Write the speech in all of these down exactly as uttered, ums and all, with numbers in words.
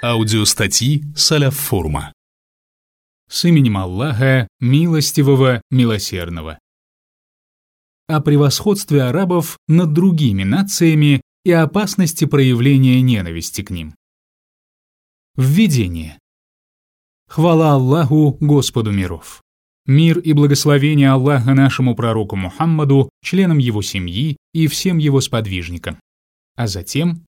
Аудиостатьи Салаф Форума. С именем Аллаха, милостивого, милосердного. О превосходстве арабов над другими нациями и опасности проявления ненависти к ним. Введение. Хвала Аллаху, Господу миров. Мир и благословение Аллаха нашему пророку Мухаммаду, членам его семьи и всем его сподвижникам. А затем,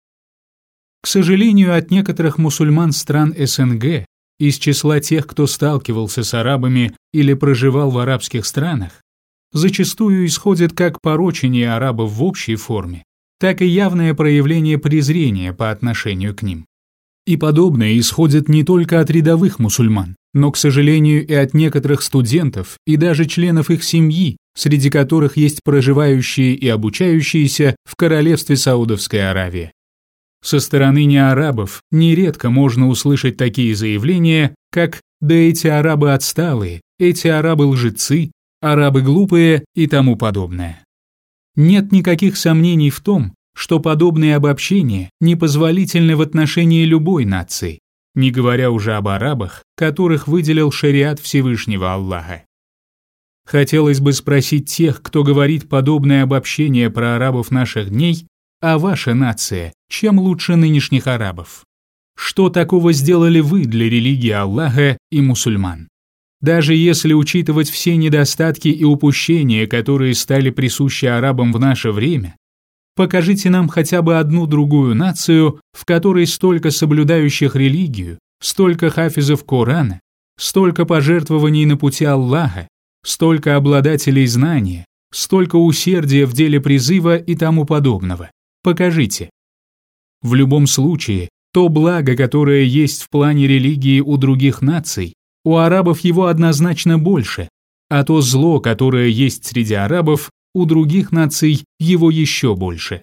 к сожалению, от некоторых мусульман стран СНГ, из числа тех, кто сталкивался с арабами или проживал в арабских странах, зачастую исходит как порочение арабов в общей форме, так и явное проявление презрения по отношению к ним. И подобное исходит не только от рядовых мусульман, но, к сожалению, и от некоторых студентов и даже членов их семьи, среди которых есть проживающие и обучающиеся в королевстве Саудовской Аравии. Со стороны неарабов нередко можно услышать такие заявления, как «да эти арабы отсталые», «эти арабы лжецы», «арабы глупые» и тому подобное. Нет никаких сомнений в том, что подобные обобщения непозволительны в отношении любой нации, не говоря уже об арабах, которых выделил шариат Всевышнего Аллаха. Хотелось бы спросить тех, кто говорит подобное обобщение про арабов наших дней, а ваша нация, чем лучше нынешних арабов? Что такого сделали вы для религии Аллаха и мусульман? Даже если учитывать все недостатки и упущения, которые стали присущи арабам в наше время, покажите нам хотя бы одну другую нацию, в которой столько соблюдающих религию, столько хафизов Корана, столько пожертвований на пути Аллаха, столько обладателей знания, столько усердия в деле призыва и тому подобного. Покажите. В любом случае, то благо, которое есть в плане религии у других наций, у арабов его однозначно больше, а то зло, которое есть среди арабов, у других наций его еще больше.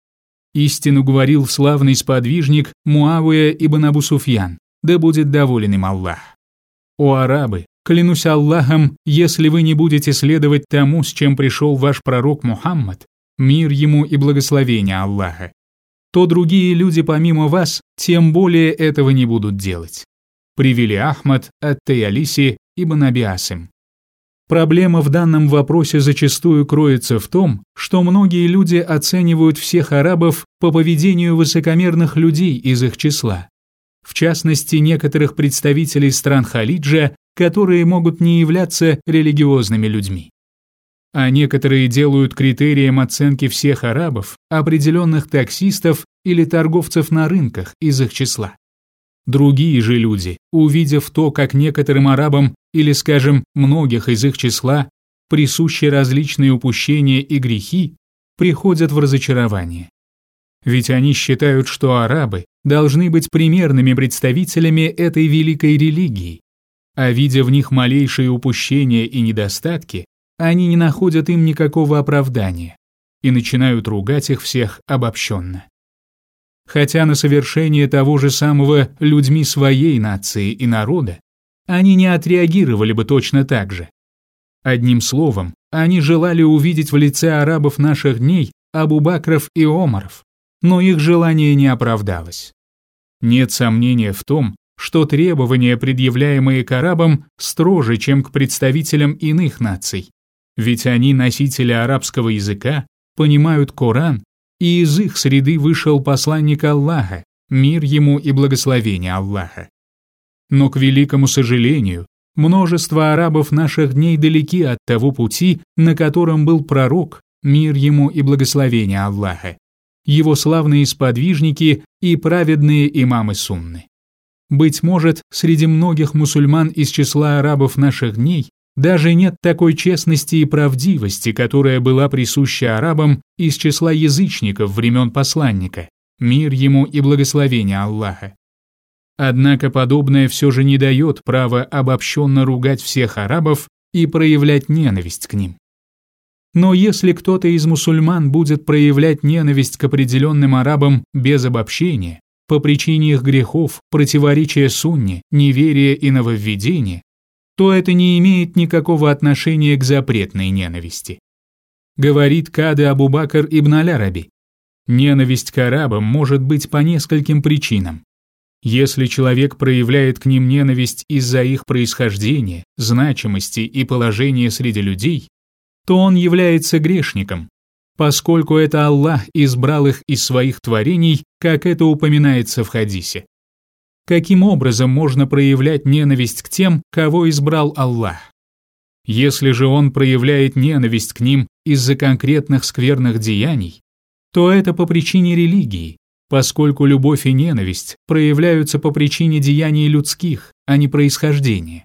Истину говорил славный сподвижник Муавия ибн Абу Суфьян, да будет доволен им Аллах. О арабы, клянусь Аллахом, если вы не будете следовать тому, с чем пришел ваш пророк Мухаммад, мир ему и благословение Аллаха, то другие люди помимо вас тем более этого не будут делать. Привели Ахмад ат-Таялиси ибн Аби Асим. Проблема в данном вопросе зачастую кроется в том, что многие люди оценивают всех арабов по поведению высокомерных людей из их числа, в частности некоторых представителей стран Халиджа, которые могут не являться религиозными людьми. А некоторые делают критерием оценки всех арабов определенных таксистов или торговцев на рынках из их числа. Другие же люди, увидев то, как некоторым арабам или, скажем, многих из их числа присущи различные упущения и грехи, приходят в разочарование. Ведь они считают, что арабы должны быть примерными представителями этой великой религии, а видя в них малейшие упущения и недостатки, они не находят им никакого оправдания и начинают ругать их всех обобщенно. Хотя на совершение того же самого людьми своей нации и народа они не отреагировали бы точно так же. Одним словом, они желали увидеть в лице арабов наших дней Абу Бакров и Омаров, но их желание не оправдалось. Нет сомнения в том, что требования, предъявляемые к арабам, строже, чем к представителям иных наций, ведь они носители арабского языка, понимают Коран, и из их среды вышел посланник Аллаха, мир ему и благословение Аллаха. Но, к великому сожалению, множество арабов наших дней далеки от того пути, на котором был пророк, мир ему и благословение Аллаха, его славные сподвижники и праведные имамы сунны. Быть может, среди многих мусульман из числа арабов наших дней даже нет такой честности и правдивости, которая была присуща арабам из числа язычников времен посланника, мир ему и благословение Аллаха. Однако подобное все же не дает права обобщенно ругать всех арабов и проявлять ненависть к ним. Но если кто-то из мусульман будет проявлять ненависть к определенным арабам без обобщения, по причине их грехов, противоречия сунне, неверия и нововведения, то это не имеет никакого отношения к запретной ненависти. Говорит Кады Абу Бакр ибн Аль-Араби, ненависть к арабам может быть по нескольким причинам. Если человек проявляет к ним ненависть из-за их происхождения, значимости и положения среди людей, то он является грешником, поскольку это Аллах избрал их из своих творений, как это упоминается в хадисе. Каким образом можно проявлять ненависть к тем, кого избрал Аллах? Если же он проявляет ненависть к ним из-за конкретных скверных деяний, то это по причине религии, поскольку любовь и ненависть проявляются по причине деяний людских, а не происхождения.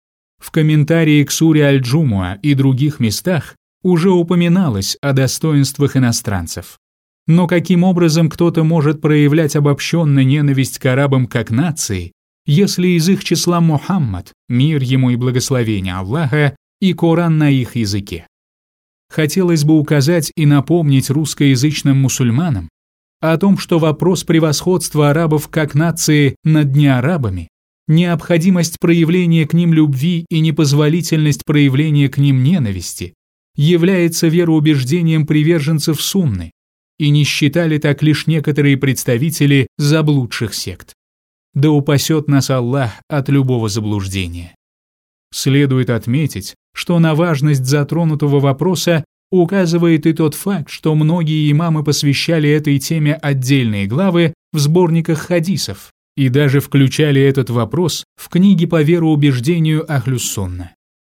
В комментарии к суре Аль-Джумуа и других местах уже упоминалось о достоинствах иностранцев. Но каким образом кто-то может проявлять обобщенно ненависть к арабам как нации, если из их числа Мухаммад, мир ему и благословение Аллаха, и Коран на их языке? Хотелось бы указать и напомнить русскоязычным мусульманам о том, что вопрос превосходства арабов как нации над неарабами, необходимость проявления к ним любви и непозволительность проявления к ним ненависти является вероубеждением приверженцев сунны, и не считали так лишь некоторые представители заблудших сект. Да упасет нас Аллах от любого заблуждения. Следует отметить, что на важность затронутого вопроса указывает и тот факт, что многие имамы посвящали этой теме отдельные главы в сборниках хадисов и даже включали этот вопрос в книги по вероубеждению Ахлюс-Сунна.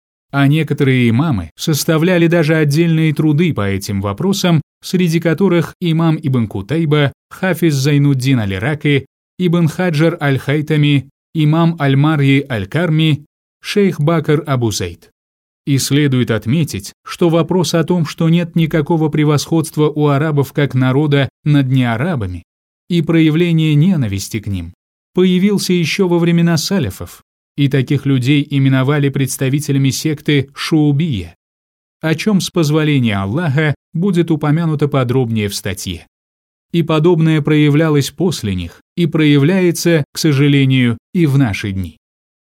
А некоторые имамы составляли даже отдельные труды по этим вопросам, среди которых имам Ибн Кутайба, Хафиз Зайнуддин Аль-Ираки, Ибн Хаджар Аль-Хайтами, имам Аль-Марьи Аль-Карми, шейх Бакр Абу Зейд. И следует отметить, что вопрос о том, что нет никакого превосходства у арабов как народа над неарабами и проявление ненависти к ним, появился еще во времена салафов, и таких людей именовали представителями секты Шуубия, о чем с позволения Аллаха будет упомянуто подробнее в статье. И подобное проявлялось после них и проявляется, к сожалению, и в наши дни.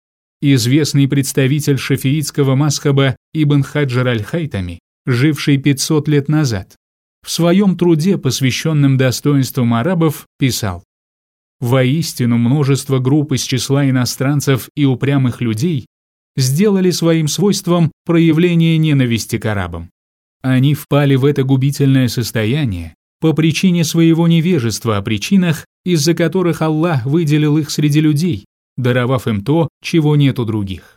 Известный представитель шафиитского мазхаба Ибн Хаджар Аль-Хайтами, живший пятьсот лет назад, в своем труде, посвященном достоинствам арабов, писал: «Воистину множество групп из числа иностранцев и упрямых людей сделали своим свойством проявление ненависти к арабам. Они впали в это губительное состояние по причине своего невежества о причинах, из-за которых Аллах выделил их среди людей, даровав им то, чего нет у других».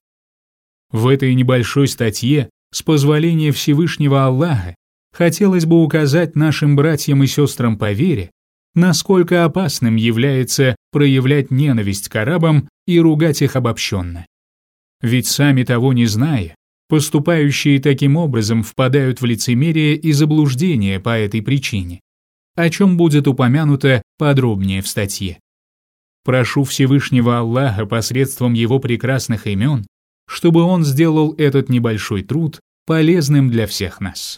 В этой небольшой статье, с позволения Всевышнего Аллаха, хотелось бы указать нашим братьям и сестрам по вере, насколько опасным является проявлять ненависть к арабам и ругать их обобщенно. Ведь сами того не зная, поступающие таким образом впадают в лицемерие и заблуждение по этой причине, о чем будет упомянуто подробнее в статье. Прошу Всевышнего Аллаха посредством Его прекрасных имен, чтобы Он сделал этот небольшой труд полезным для всех нас.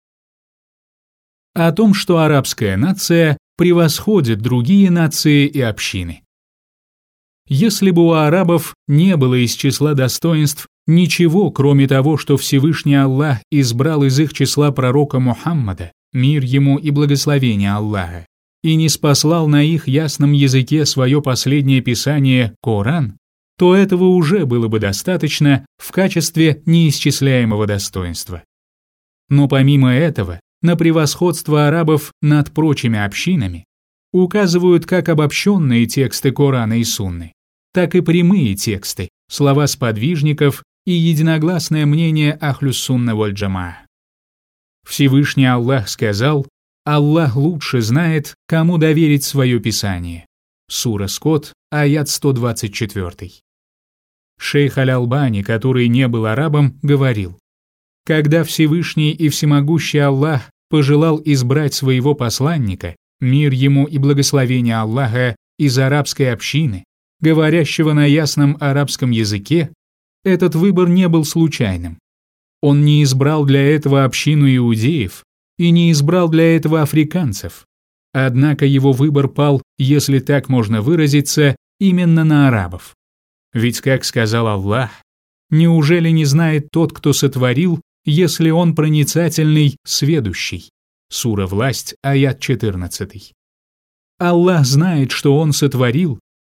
О том, что арабская нация превосходит другие нации и общины. Если бы у арабов не было из числа достоинств ничего, кроме того, что Всевышний Аллах избрал из их числа пророка Мухаммада, мир ему и благословение Аллаха, и не спаслал на их ясном языке свое последнее писание Коран, то этого уже было бы достаточно в качестве неисчисляемого достоинства. Но помимо этого, на превосходство арабов над прочими общинами указывают как обобщенные тексты Корана и Сунны, так и прямые тексты, слова сподвижников и единогласное мнение Ахлюс-Сунна валь-Джамаа. Всевышний Аллах сказал: «Аллах лучше знает, кому доверить свое писание». Сура Скот, аят сто двадцать четыре. Шейх Аль-Албани, который не был арабом, говорил: «Когда Всевышний и Всемогущий Аллах пожелал избрать своего посланника, мир ему и благословение Аллаха, из арабской общины, говорящего на ясном арабском языке, этот выбор не был случайным. Он не избрал для этого общину иудеев и не избрал для этого африканцев. Однако его выбор пал, если так можно выразиться, именно на арабов. Ведь, как сказал Аллах, неужели не знает тот, кто сотворил, если он проницательный, сведущий? Сура Власть, аят четырнадцатый. Аллах знает, что он сотворил,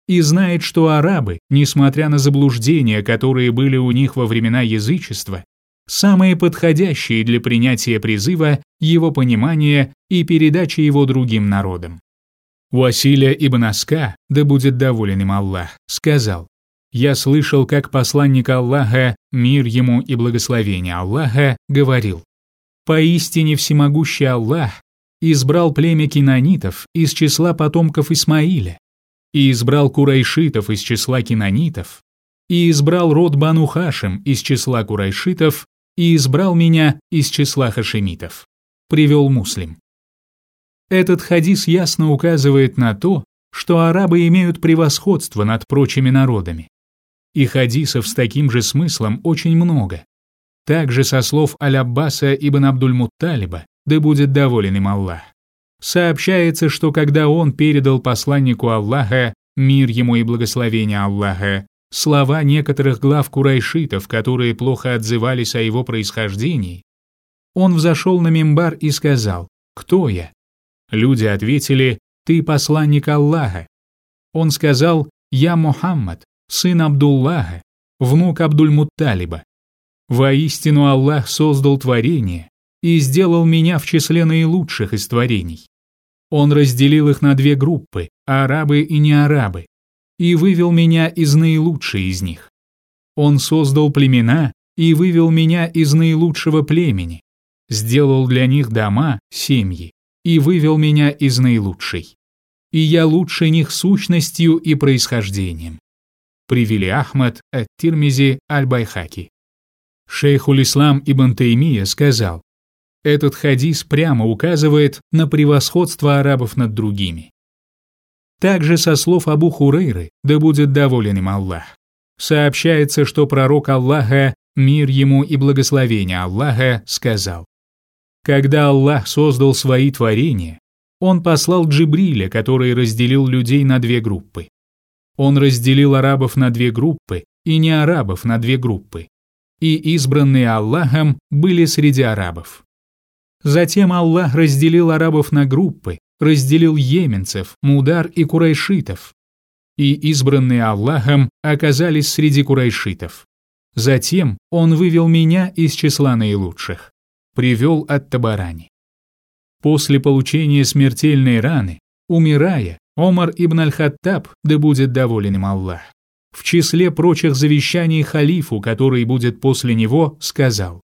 и знает, что арабы, несмотря на заблуждения, которые были у них во времена язычества, самые подходящие для принятия призыва, его понимания и передачи его другим народам. Уасиля ибн Аска, да будет доволен им Аллах, сказал: «Я слышал, как посланник Аллаха, мир ему и благословение Аллаха, говорил: поистине всемогущий Аллах избрал племя кинанитов из числа потомков Исмаиля, и избрал курайшитов из числа кинанитов, и избрал род Бану Хашим из числа курайшитов, и избрал меня из числа хашемитов», привел Муслим. Этот хадис ясно указывает на то, что арабы имеют превосходство над прочими народами. И хадисов с таким же смыслом очень много. Также со слов Аль-Аббаса ибн Абдуль-Мутталиба, да будет доволен им Аллах, сообщается, что когда он передал посланнику Аллаха, мир ему и благословение Аллаха, слова некоторых глав курайшитов, которые плохо отзывались о его происхождении, он взошел на мимбар и сказал: «Кто я?» Люди ответили: «Ты посланник Аллаха». Он сказал: «Я Мухаммад, сын Абдуллаха, внук Абдуль-Мутталиба. Воистину Аллах создал творение и сделал меня в числе наилучших из творений. Он разделил их на две группы, арабы и неарабы, и вывел меня из наилучшей из них. Он создал племена и вывел меня из наилучшего племени, сделал для них дома, семьи, и вывел меня из наилучшей. И я лучше них сущностью и происхождением». Привели Ахмад, ат-Тирмизи, Аль-Байхаки. Шейхуль-Ислам ибн Таймия сказал: этот хадис прямо указывает на превосходство арабов над другими. Также со слов Абу Хурейры, да будет доволен им Аллах, сообщается, что пророк Аллаха, мир ему и благословение Аллаха, сказал: когда Аллах создал свои творения, Он послал Джибриля, который разделил людей на две группы. Он разделил арабов на две группы и неарабов на две группы, и избранные Аллахом были среди арабов. Затем Аллах разделил арабов на группы, разделил йеменцев, мудар и курайшитов, и избранные Аллахом оказались среди курайшитов. Затем Он вывел меня из числа наилучших. Привел ат-Табарани. После получения смертельной раны, умирая, Омар ибн аль-Хаттаб, да будет доволен им Аллах, в числе прочих завещаний халифу, который будет после него, сказал: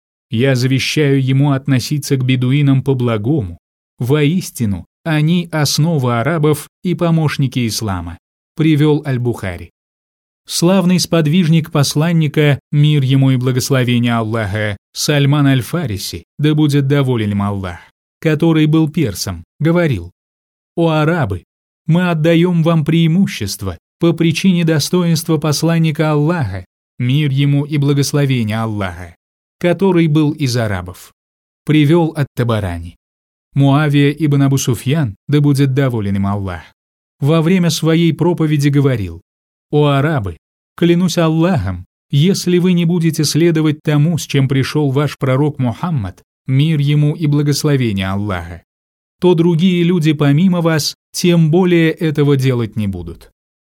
«Я завещаю ему относиться к бедуинам по-благому. Воистину, они основа арабов и помощники ислама», привел Аль-Бухари. Славный сподвижник посланника, мир ему и благословение Аллаха, Сальман аль-Фариси, да будет доволен им Аллах, который был персом, говорил: «О арабы, мы отдаем вам преимущество по причине достоинства посланника Аллаха, мир ему и благословение Аллаха, который был из арабов». Привел ат-Табарани. Муавия ибн Абу Суфьян, да будет доволен им Аллах, во время своей проповеди говорил: «О арабы, клянусь Аллахом, если вы не будете следовать тому, с чем пришел ваш пророк Мухаммад, мир ему и благословение Аллаха, то другие люди помимо вас тем более этого делать не будут».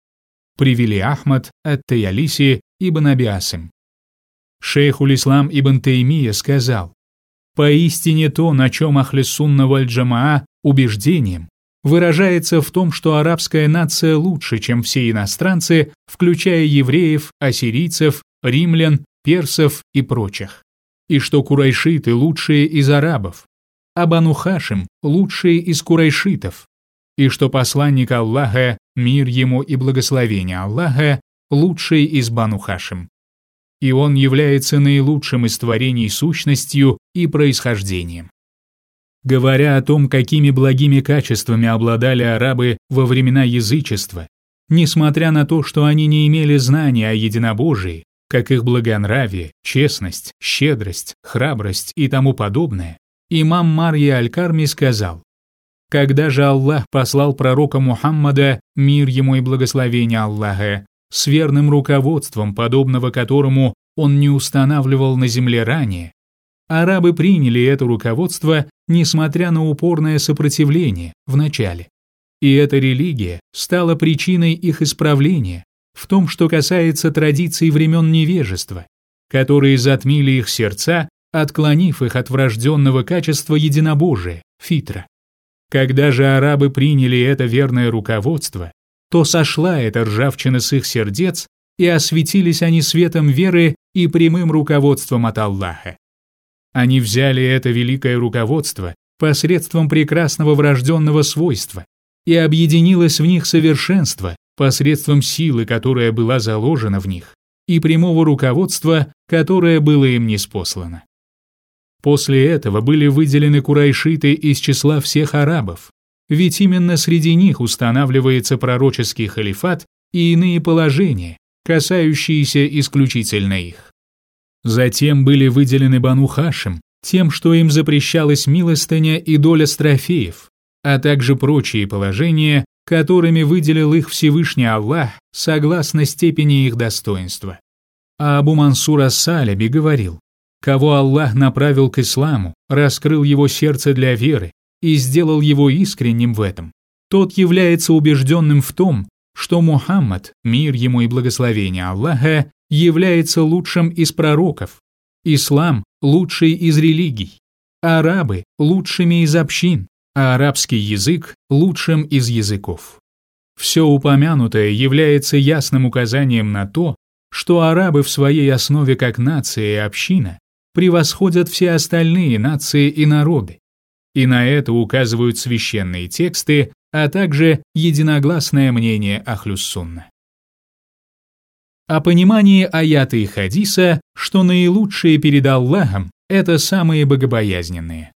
Привели Ахмад, ат-Таялиси, ибн Аби Асим. Шейхуль-Ислам ибн Таймия сказал: «Поистине то, на чем Ахлис-Сунна валь-Джамаа убеждением, выражается в том, что арабская нация лучше, чем все иностранцы, включая евреев, ассирийцев, римлян, персов и прочих, и что курайшиты лучшие из арабов, а Бану Хашим лучшие из курайшитов, и что посланник Аллаха, мир ему и благословение Аллаха, лучший из Бану Хашим, и он является наилучшим из творений сущностью и происхождением». Говоря о том, какими благими качествами обладали арабы во времена язычества, несмотря на то, что они не имели знания о единобожии, как их благонравие, честность, щедрость, храбрость и тому подобное, имам Марья аль-Карми сказал: «Когда же Аллах послал пророка Мухаммада, мир ему и благословение Аллаха, с верным руководством, подобного которому он не устанавливал на земле ранее, арабы приняли это руководство, несмотря на упорное сопротивление в начале. И эта религия стала причиной их исправления в том, что касается традиций времен невежества, которые затмили их сердца, отклонив их от врожденного качества единобожия, фитра. Когда же арабы приняли это верное руководство, то сошла эта ржавчина с их сердец, и осветились они светом веры и прямым руководством от Аллаха. Они взяли это великое руководство посредством прекрасного врожденного свойства, и объединилось в них совершенство посредством силы, которая была заложена в них, и прямого руководства, которое было им ниспослано. После этого были выделены курайшиты из числа всех арабов, ведь именно среди них устанавливается пророческий халифат и иные положения, касающиеся исключительно их. Затем были выделены Бану Хашим тем, что им запрещалась милостыня и доля с трофеев, а также прочие положения, которыми выделил их Всевышний Аллах согласно степени их достоинства. А Абу Мансур ас-Саляби говорил: «Кого Аллах направил к исламу, раскрыл его сердце для веры и сделал его искренним в этом, тот является убежденным в том, что Мухаммад, мир ему и благословение Аллаха, является лучшим из пророков, ислам – лучший из религий, арабы – лучшими из общин, а арабский язык – лучшим из языков». Все упомянутое является ясным указанием на то, что арабы в своей основе как нация и община превосходят все остальные нации и народы, и на это указывают священные тексты, а также единогласное мнение Ахлюс-Сунна. О понимании аята и хадиса, что наилучшие перед Аллахом – это самые богобоязненные.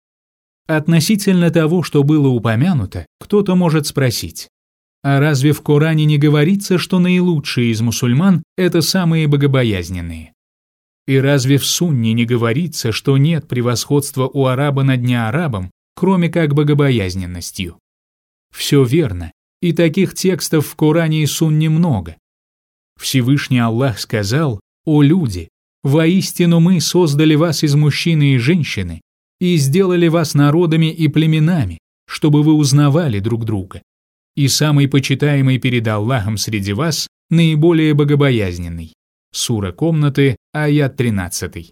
Относительно того, что было упомянуто, кто-то может спросить: а разве в Коране не говорится, что наилучшие из мусульман – это самые богобоязненные? И разве в Сунне не говорится, что нет превосходства у араба над неарабом, кроме как богобоязненностью? Все верно, и таких текстов в Коране и Сунне много. Всевышний Аллах сказал: «О люди, воистину мы создали вас из мужчины и женщины и сделали вас народами и племенами, чтобы вы узнавали друг друга. И самый почитаемый перед Аллахом среди вас наиболее богобоязненный». Сура Комнаты, аят тринадцатый.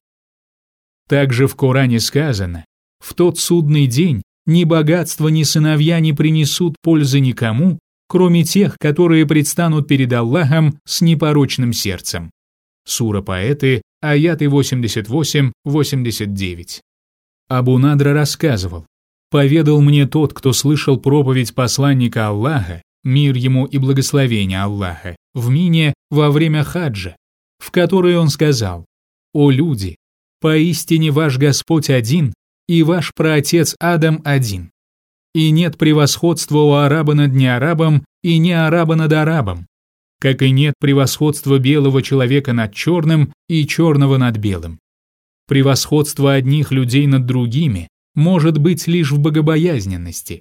Также в Коране сказано: «В тот судный день ни богатство, ни сыновья не принесут пользы никому, кроме тех, которые предстанут перед Аллахом с непорочным сердцем». Сура Поэты, аяты восемьдесят восемь — восемьдесят девять. Абу Надра рассказывал: «Поведал мне тот, кто слышал проповедь посланника Аллаха, мир ему и благословение Аллаха, в Мине во время хаджа, в которой он сказал: «О люди, поистине ваш Господь один, и ваш праотец Адам один. И нет превосходства у араба над неарабом и не араба над арабом, как и нет превосходства белого человека над черным и черного над белым. Превосходство одних людей над другими может быть лишь в богобоязненности.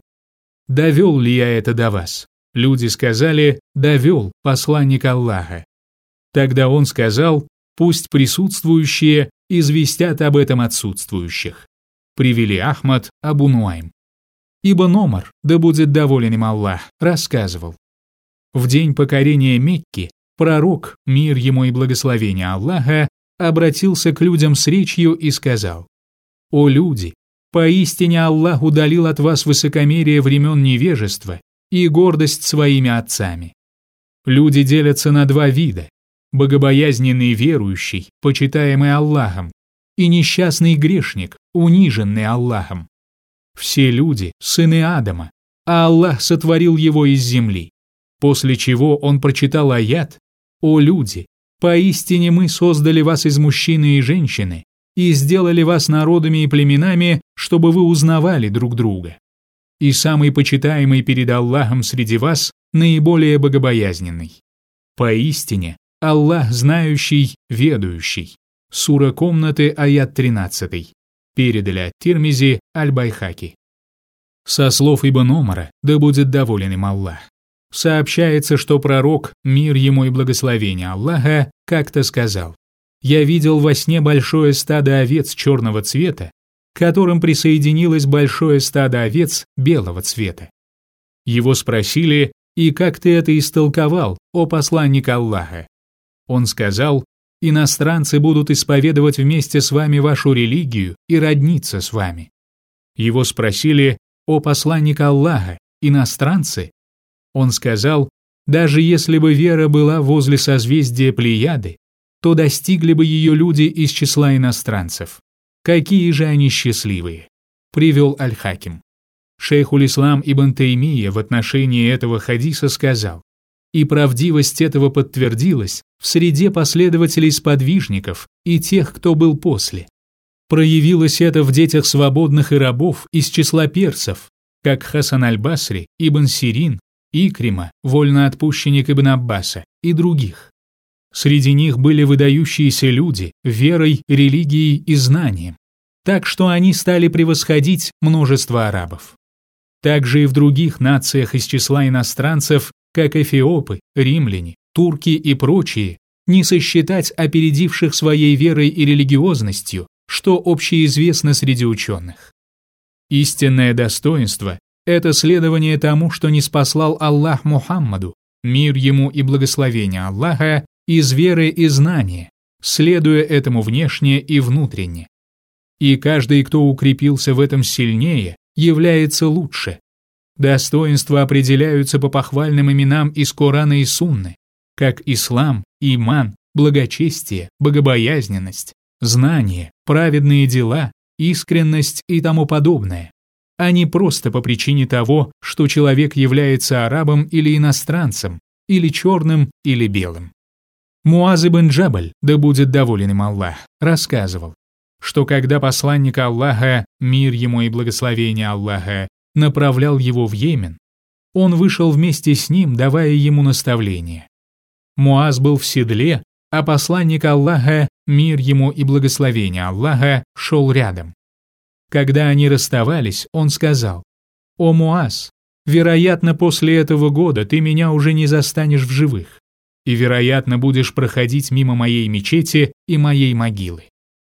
Довел ли я это до вас?» Люди сказали: «Довел, посланник Аллаха». Тогда он сказал: «Пусть присутствующие известят об этом отсутствующих». Привели Ахмад, Абу Нуайм. Ибн Омар, да будет доволен им Аллах, рассказывал: в день покорения Мекки пророк, мир ему и благословение Аллаха, обратился к людям с речью и сказал: «О люди, поистине Аллах удалил от вас высокомерие времен невежества и гордость своими отцами. Люди делятся на два вида: богобоязненный верующий, почитаемый Аллахом, и несчастный грешник, униженный Аллахом. Все люди – сыны Адама, а Аллах сотворил его из земли». После чего он прочитал аят: «О люди, поистине мы создали вас из мужчины и женщины и сделали вас народами и племенами, чтобы вы узнавали друг друга. И самый почитаемый перед Аллахом среди вас наиболее богобоязненный. Поистине Аллах знающий, ведающий». Сура Комнаты, аят тринадцатый. Передали от Тирмизи, Аль-Байхаки. Со слов Ибн Омара, да будет доволен им Аллах, сообщается, что пророк, мир ему и благословение Аллаха, как-то сказал: «Я видел во сне большое стадо овец черного цвета, к которым присоединилось большое стадо овец белого цвета. Его спросили: «И как ты это истолковал, о посланник Аллаха?» Он сказал: «Иностранцы будут исповедовать вместе с вами вашу религию и родниться с вами». Его спросили: «О посланник Аллаха, иностранцы?» Он сказал: «Даже если бы вера была возле созвездия Плеяды, то достигли бы ее люди из числа иностранцев. Какие же они счастливые!» Привел Аль-Хаким. Шейхуль-Ислам ибн Таймия в отношении этого хадиса сказал: «И правдивость этого подтвердилась в среде последователей-сподвижников и тех, кто был после. Проявилось это в детях свободных и рабов из числа персов, как Хасан аль-Басри, Ибн Сирин, Икрима, вольноотпущенник Ибн Аббаса и других. Среди них были выдающиеся люди верой, религией и знанием, так что они стали превосходить множество арабов. Также и в других нациях из числа иностранцев, как эфиопы, римляне, турки и прочие, не сосчитать опередивших своей верой и религиозностью, что общеизвестно среди ученых. Истинное достоинство – это следование тому, что ниспослал Аллах Мухаммаду, мир ему и благословение Аллаха, из веры и знания, следуя этому внешне и внутренне. И каждый, кто укрепился в этом сильнее, является лучше. Достоинства определяются по похвальным именам из Корана и Сунны, как ислам, иман, благочестие, богобоязненность, знание, праведные дела, искренность и тому подобное, а не просто по причине того, что человек является арабом или иностранцем, или черным, или белым. Муаз ибн Джабаль, да будет доволен им Аллах, рассказывал, что когда посланник Аллаха, мир ему и благословение Аллаха, направлял его в Йемен, он вышел вместе с ним, давая ему наставления. Муаз был в седле, а посланник Аллаха, мир ему и благословение Аллаха, шел рядом. Когда они расставались, он сказал: «О Муаз, вероятно, после этого года ты меня уже не застанешь в живых, и, вероятно, будешь проходить мимо моей мечети и моей могилы».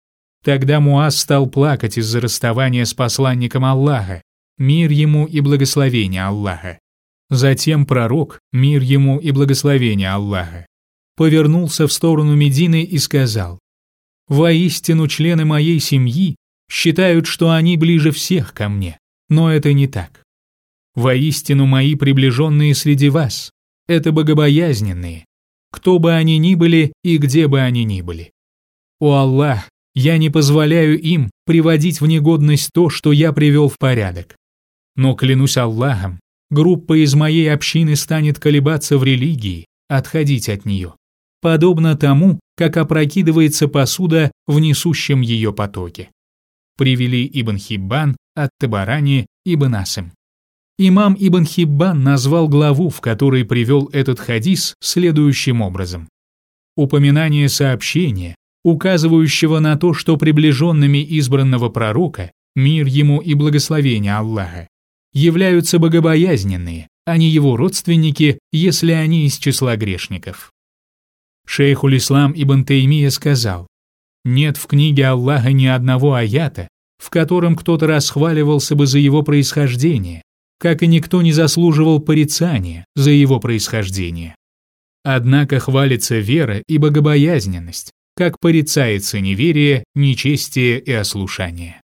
Тогда Муаз стал плакать из-за расставания с посланником Аллаха, мир ему и благословение Аллаха. Затем пророк, мир ему и благословение Аллаха, повернулся в сторону Медины и сказал: «Воистину члены моей семьи считают, что они ближе всех ко мне, но это не так. Воистину мои приближенные среди вас – это богобоязненные, кто бы они ни были и где бы они ни были. О Аллах, я не позволяю им приводить в негодность то, что я привел в порядок. Но клянусь Аллахом, группа из моей общины станет колебаться в религии, отходить от нее, подобно тому, как опрокидывается посуда в несущем ее потоке». Привели Ибн Хиббан, ат-Табарани, Ибн Асим. Имам Ибн Хиббан назвал главу, в которой привел этот хадис, следующим образом. Упоминание сообщения, указывающего на то, что приближенными избранного пророка, мир ему и благословение Аллаха, являются богобоязненные, а не его родственники, если они из числа грешников. Шейхуль-Ислам ибн Таймия сказал: «Нет в книге Аллаха ни одного аята, в котором кто-то расхваливался бы за его происхождение, как и никто не заслуживал порицания за его происхождение. Однако хвалится вера и богобоязненность, как порицается неверие, нечестие и ослушание».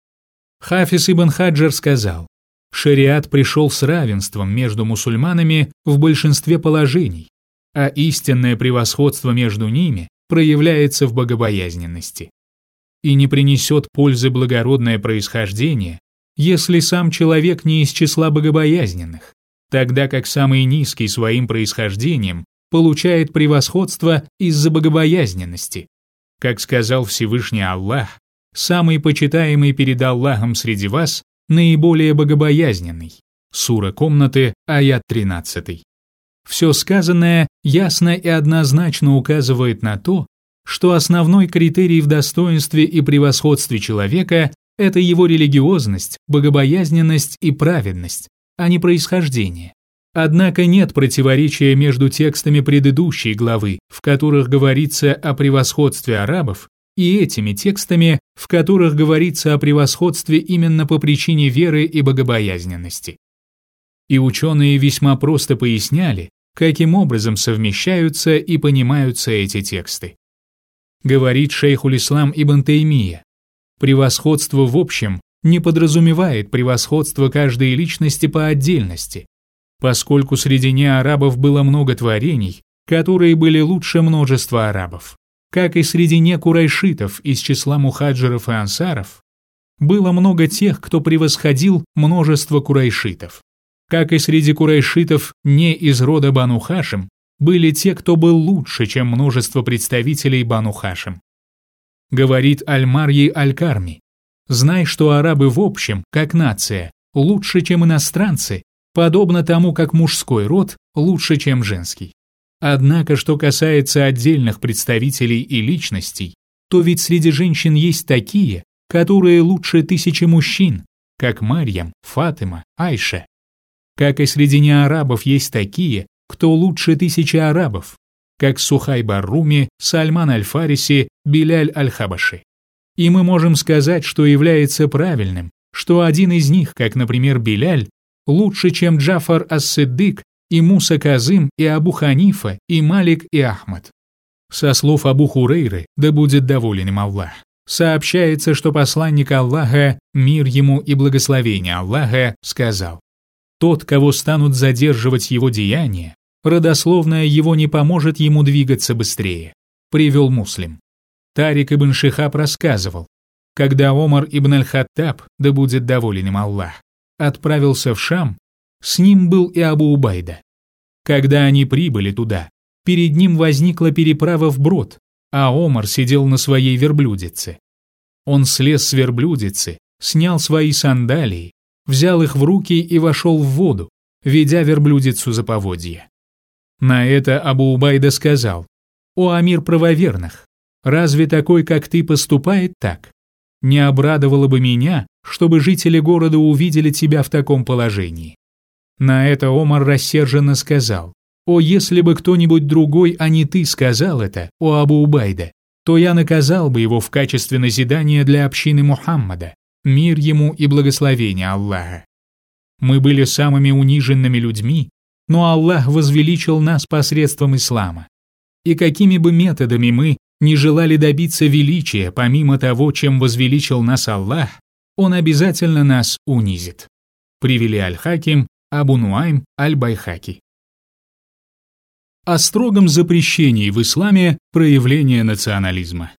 Хафиз ибн Хаджар сказал: «Шариат пришел с равенством между мусульманами в большинстве положений, а истинное превосходство между ними проявляется в богобоязненности. И не принесет пользы благородное происхождение, если сам человек не из числа богобоязненных, тогда как самый низкий своим происхождением получает превосходство из-за богобоязненности. Как сказал Всевышний Аллах, самый почитаемый перед Аллахом среди вас наиболее богобоязненный». Сура Комнаты, аят тринадцатый. Все сказанное ясно и однозначно указывает на то, что основной критерий в достоинстве и превосходстве человека – это его религиозность, богобоязненность и праведность, а не происхождение. Однако нет противоречия между текстами предыдущей главы, в которых говорится о превосходстве арабов, и этими текстами, в которых говорится о превосходстве именно по причине веры и богобоязненности. И ученые весьма просто поясняли, каким образом совмещаются и понимаются эти тексты. Говорит шейхуль-ислам Ибн Таймия, превосходство в общем не подразумевает превосходство каждой личности по отдельности, поскольку среди неарабов было много творений, которые были лучше множества арабов, как и среди некурайшитов из числа мухаджиров и ансаров, было много тех, кто превосходил множество курайшитов. Как и среди курайшитов не из рода Бану Хашим, были те, кто был лучше, чем множество представителей Бану Хашим. Говорит Аль-Марьи Аль-Карми, знай, что арабы в общем, как нация, лучше, чем иностранцы, подобно тому, как мужской род лучше, чем женский. Однако, что касается отдельных представителей и личностей, то ведь среди женщин есть такие, которые лучше тысячи мужчин, как Марьям, Фатима, Айша. Как и среди неарабов есть такие, кто лучше тысячи арабов, как Сухайб ар-Руми, Сальман аль-Фариси, Биляль аль-Хабаши. И мы можем сказать, что является правильным, что один из них, как, например, Биляль, лучше, чем Джафар ас-Сиддик, и Муса Казым, и Абу Ханифа, и Малик, и Ахмад. Со слов Абу Хурейры, да будет доволен им Аллах, сообщается, что посланник Аллаха, мир ему и благословение Аллаха, сказал: «Тот, кого станут задерживать его деяния, родословная его не поможет ему двигаться быстрее», привел Муслим. Тарик ибн Шихаб рассказывал, когда Омар ибн аль-Хаттаб, да будет доволен им Аллах, отправился в Шам, с ним был и Абу Убайда. Когда они прибыли туда, перед ним возникла переправа вброд, а Омар сидел на своей верблюдице. Он слез с верблюдицы, снял свои сандалии, взял их в руки и вошел в воду, ведя верблюдицу за поводья. На это Абу Убайда сказал: «О амир правоверных, разве такой, как ты, поступает так? Не обрадовало бы меня, чтобы жители города увидели тебя в таком положении». На это Омар рассерженно сказал: «О, если бы кто-нибудь другой, а не ты, сказал это, о Абу Убайда, то я наказал бы его в качестве назидания для общины Мухаммада, мир ему и благословение Аллаха. Мы были самыми униженными людьми, но Аллах возвеличил нас посредством ислама. И какими бы методами мы не желали добиться величия, помимо того, чем возвеличил нас Аллах, Он обязательно нас унизит». Привели Аль-Хаким, Абу Нуайм, Аль-Байхаки. О строгом запрещении в исламе проявления национализма.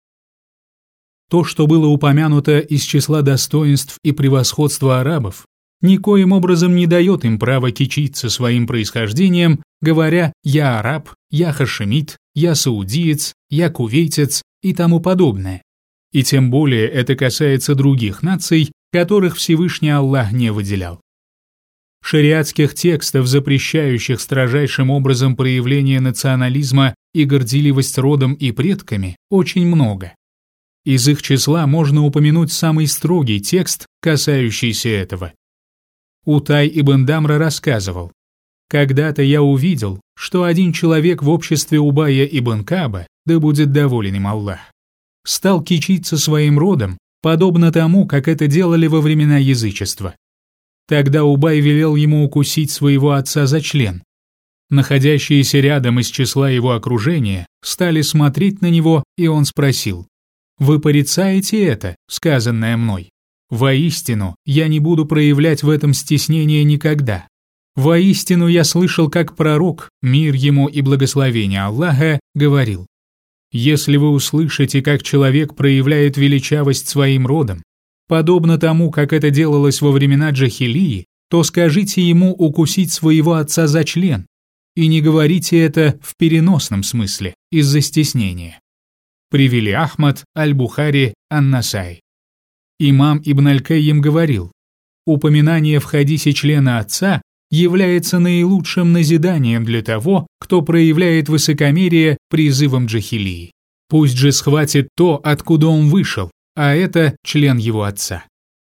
То, что было упомянуто из числа достоинств и превосходства арабов, никоим образом не дает им права кичиться своим происхождением, говоря «я араб», «я хашемит», «я саудиец», «я кувейтец» и тому подобное. И тем более это касается других наций, которых Всевышний Аллах не выделял. Шариатских текстов, запрещающих строжайшим образом проявление национализма и горделивость родом и предками, очень много. Из их числа можно упомянуть самый строгий текст, касающийся этого. Утай ибн Дамра рассказывал: «Когда-то я увидел, что один человек в обществе Убая ибн Кааба, да будет доволен им Аллах, стал кичиться своим родом, подобно тому, как это делали во времена язычества. Тогда Убай велел ему укусить своего отца за член. Находящиеся рядом из числа его окружения стали смотреть на него, и он спросил: «Вы порицаете это, сказанное мной? Воистину, я не буду проявлять в этом стеснения никогда. Воистину, я слышал, как пророк, мир ему и благословение Аллаха, говорил: если вы услышите, как человек проявляет величавость своим родом, подобно тому, как это делалось во времена джахилии, то скажите ему укусить своего отца за член, и не говорите это в переносном смысле, из-за стеснения». Привели Ахмад, Аль-Бухари, Ан-Насай. Имам Ибн Аль-Кайим говорил: «Упоминание в хадисе члена отца является наилучшим назиданием для того, кто проявляет высокомерие призывом джахилии. Пусть же схватит то, откуда он вышел, а это член его отца».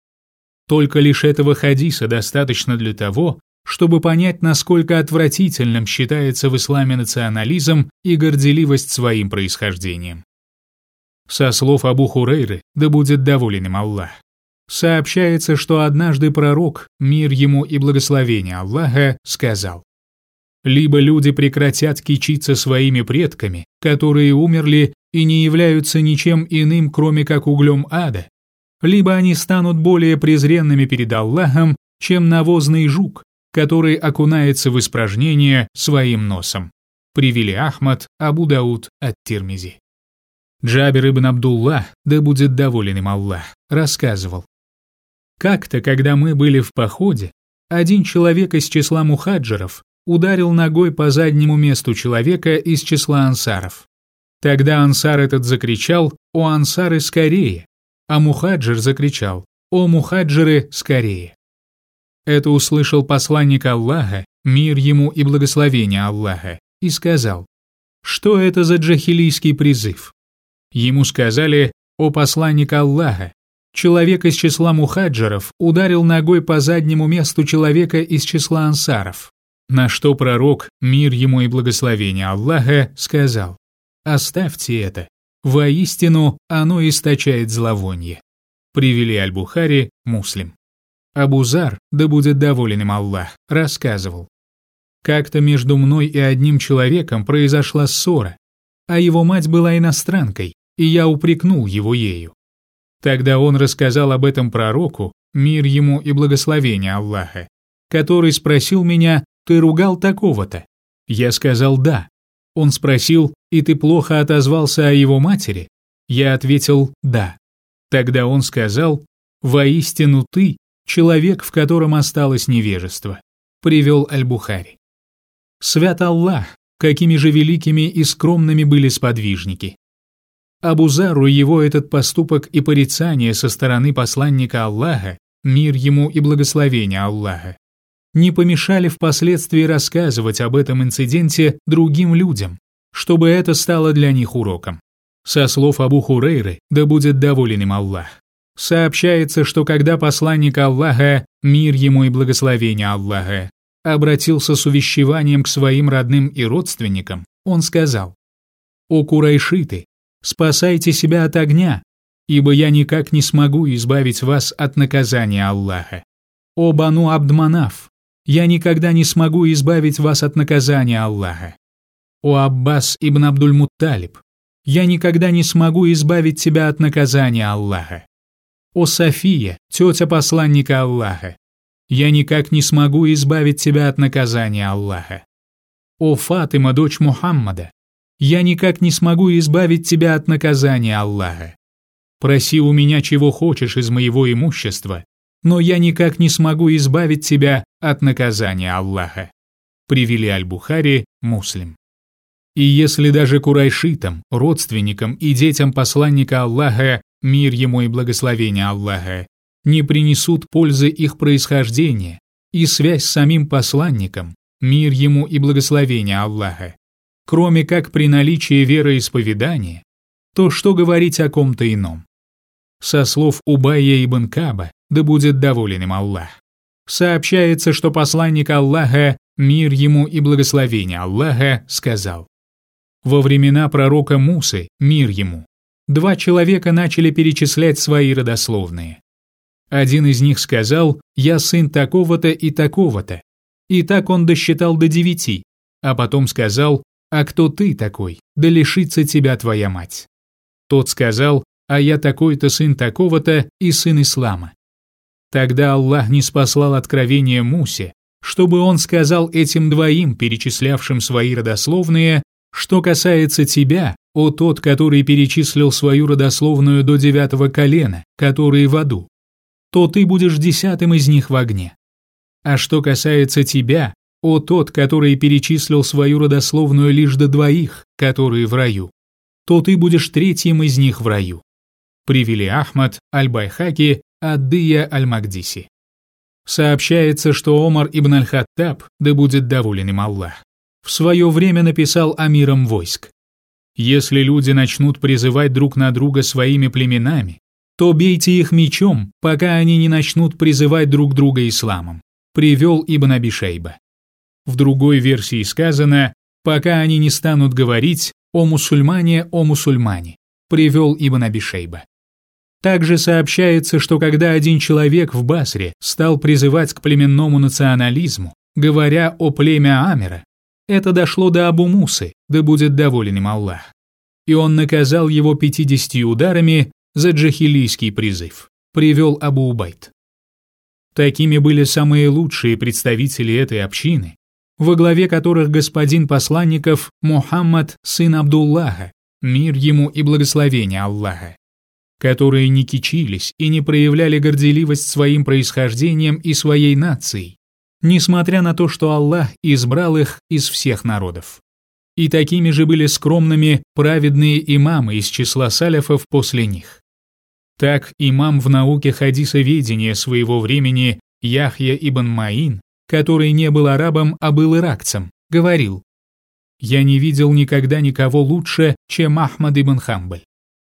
Только лишь этого хадиса достаточно для того, чтобы понять, насколько отвратительным считается в исламе национализм и горделивость своим происхождением. Со слов Абу Хурейры, да будет доволен им Аллах, Сообщается, что однажды пророк, мир ему и благословение Аллаха, сказал: «Либо люди прекратят кичиться своими предками, которые умерли и не являются ничем иным, кроме как углем ада, либо они станут более презренными перед Аллахом, чем навозный жук, который окунается в испражнение своим носом». Привели Ахмад, Абу Дауд, ат-Тирмизи. Джабир ибн Абдуллах, да будет доволен им Аллах, рассказывал: «Как-то, когда мы были в походе, один человек из числа мухаджиров ударил ногой по заднему месту человека из числа ансаров. Тогда ансар этот закричал: «О ансары, скорее!», а мухаджир закричал: «О мухаджиры, скорее!». Это услышал посланник Аллаха, мир ему и благословение Аллаха, и сказал: «Что это за джахилийский призыв?» Ему сказали: «О посланник Аллаха, человек из числа мухаджиров ударил ногой по заднему месту человека из числа ансаров». На что пророк, мир ему и благословение Аллаха, сказал: «Оставьте это, воистину оно источает зловоние». Привели Аль-Бухари, Муслим. Абу Зар, да будет доволен им Аллах, рассказывал: «Как-то между мной и одним человеком произошла ссора, а его мать была иностранкой, и я упрекнул его ею. Тогда он рассказал об этом пророку, мир ему и благословение Аллаха, который спросил меня: «Ты ругал такого-то?» Я сказал: «Да». Он спросил: «И ты плохо отозвался о его матери?» Я ответил: «Да». Тогда он сказал: «Воистину ты — человек, в котором осталось невежество». Привел Аль-Бухари. Свят Аллах, какими же великими и скромными были сподвижники. Абу Зару его этот поступок и порицание со стороны посланника Аллаха, мир ему и благословение Аллаха, не помешали впоследствии рассказывать об этом инциденте другим людям, чтобы это стало для них уроком. Со слов Абу Хурейры, да будет доволен им Аллах, сообщается, что когда посланник Аллаха, мир ему и благословение Аллаха, обратился с увещеванием к своим родным и родственникам, он сказал: «О курайшиты, спасайте себя от огня, ибо я никак не смогу избавить вас от наказания Аллаха. О бану Абд-Манаф, я никогда не смогу избавить вас от наказания Аллаха. О Аббас ибн Абдуль-Мутталиб, я никогда не смогу избавить тебя от наказания Аллаха. О София, тетя посланника Аллаха, я никак не смогу избавить тебя от наказания Аллаха. О Фатима, дочь Мухаммада, я никак не смогу избавить тебя от наказания Аллаха. Проси у меня чего хочешь из моего имущества, но я никак не смогу избавить тебя от наказания Аллаха». Привели Аль-Бухари, Муслим. И если даже курайшитам, родственникам и детям посланника Аллаха, мир ему и благословение Аллаха, не принесут пользы их происхождения и связь с самим посланником, мир ему и благословение Аллаха, кроме как при наличии вероисповедания, то что говорить о ком-то ином? Со слов Убайя ибн Каба, да будет доволен им Аллах, сообщается, что посланник Аллаха, мир ему и благословение Аллаха, сказал: «Во времена пророка Мусы, мир ему, два человека начали перечислять свои родословные. Один из них сказал: «Я сын такого-то и такого-то», и так он досчитал до девяти, а потом сказал: «А кто ты такой? Да лишится тебя твоя мать». Тот сказал: «А я такой-то сын такого-то и сын ислама». Тогда Аллах ниспослал откровение Мусе, чтобы он сказал этим двоим, перечислявшим свои родословные: «Что касается тебя, о тот, который перечислил свою родословную до девятого колена, которые в аду, то ты будешь десятым из них в огне. А что касается тебя, о тот, который перечислил свою родословную лишь до двоих, которые в раю, то ты будешь третьим из них в раю». Привели Ахмад, Аль-Байхаки, Ад-Дия Аль-Магдиси. Сообщается, что Омар ибн Аль-Хаттаб, да будет доволен им Аллах, в свое время написал амирам войск: «Если люди начнут призывать друг на друга своими племенами, то бейте их мечом, пока они не начнут призывать друг друга исламом». Привел Ибн Аби Шейба. В другой версии сказано: «Пока они не станут говорить: о мусульмане, о мусульмане». Привел Ибн Аби Шейба. Также сообщается, что когда один человек в Басре стал призывать к племенному национализму, говоря о племя Амера, это дошло до Абу Мусы, да будет доволен им Аллах. И он наказал его пятидесятью ударами за джахилийский призыв, привел Абу Убайд. Такими были самые лучшие представители этой общины, во главе которых господин посланников Мухаммад, сын Абдуллаха, мир ему и благословение Аллаха, которые не кичились и не проявляли горделивость своим происхождением и своей нацией, несмотря на то, что Аллах избрал их из всех народов. И такими же были скромными праведные имамы из числа саляфов после них. Так имам в науке хадисоведения своего времени Яхья ибн Маин, который не был арабом, а был иракцем, говорил: «Я не видел никогда никого лучше, чем Ахмад ибн Хамбаль.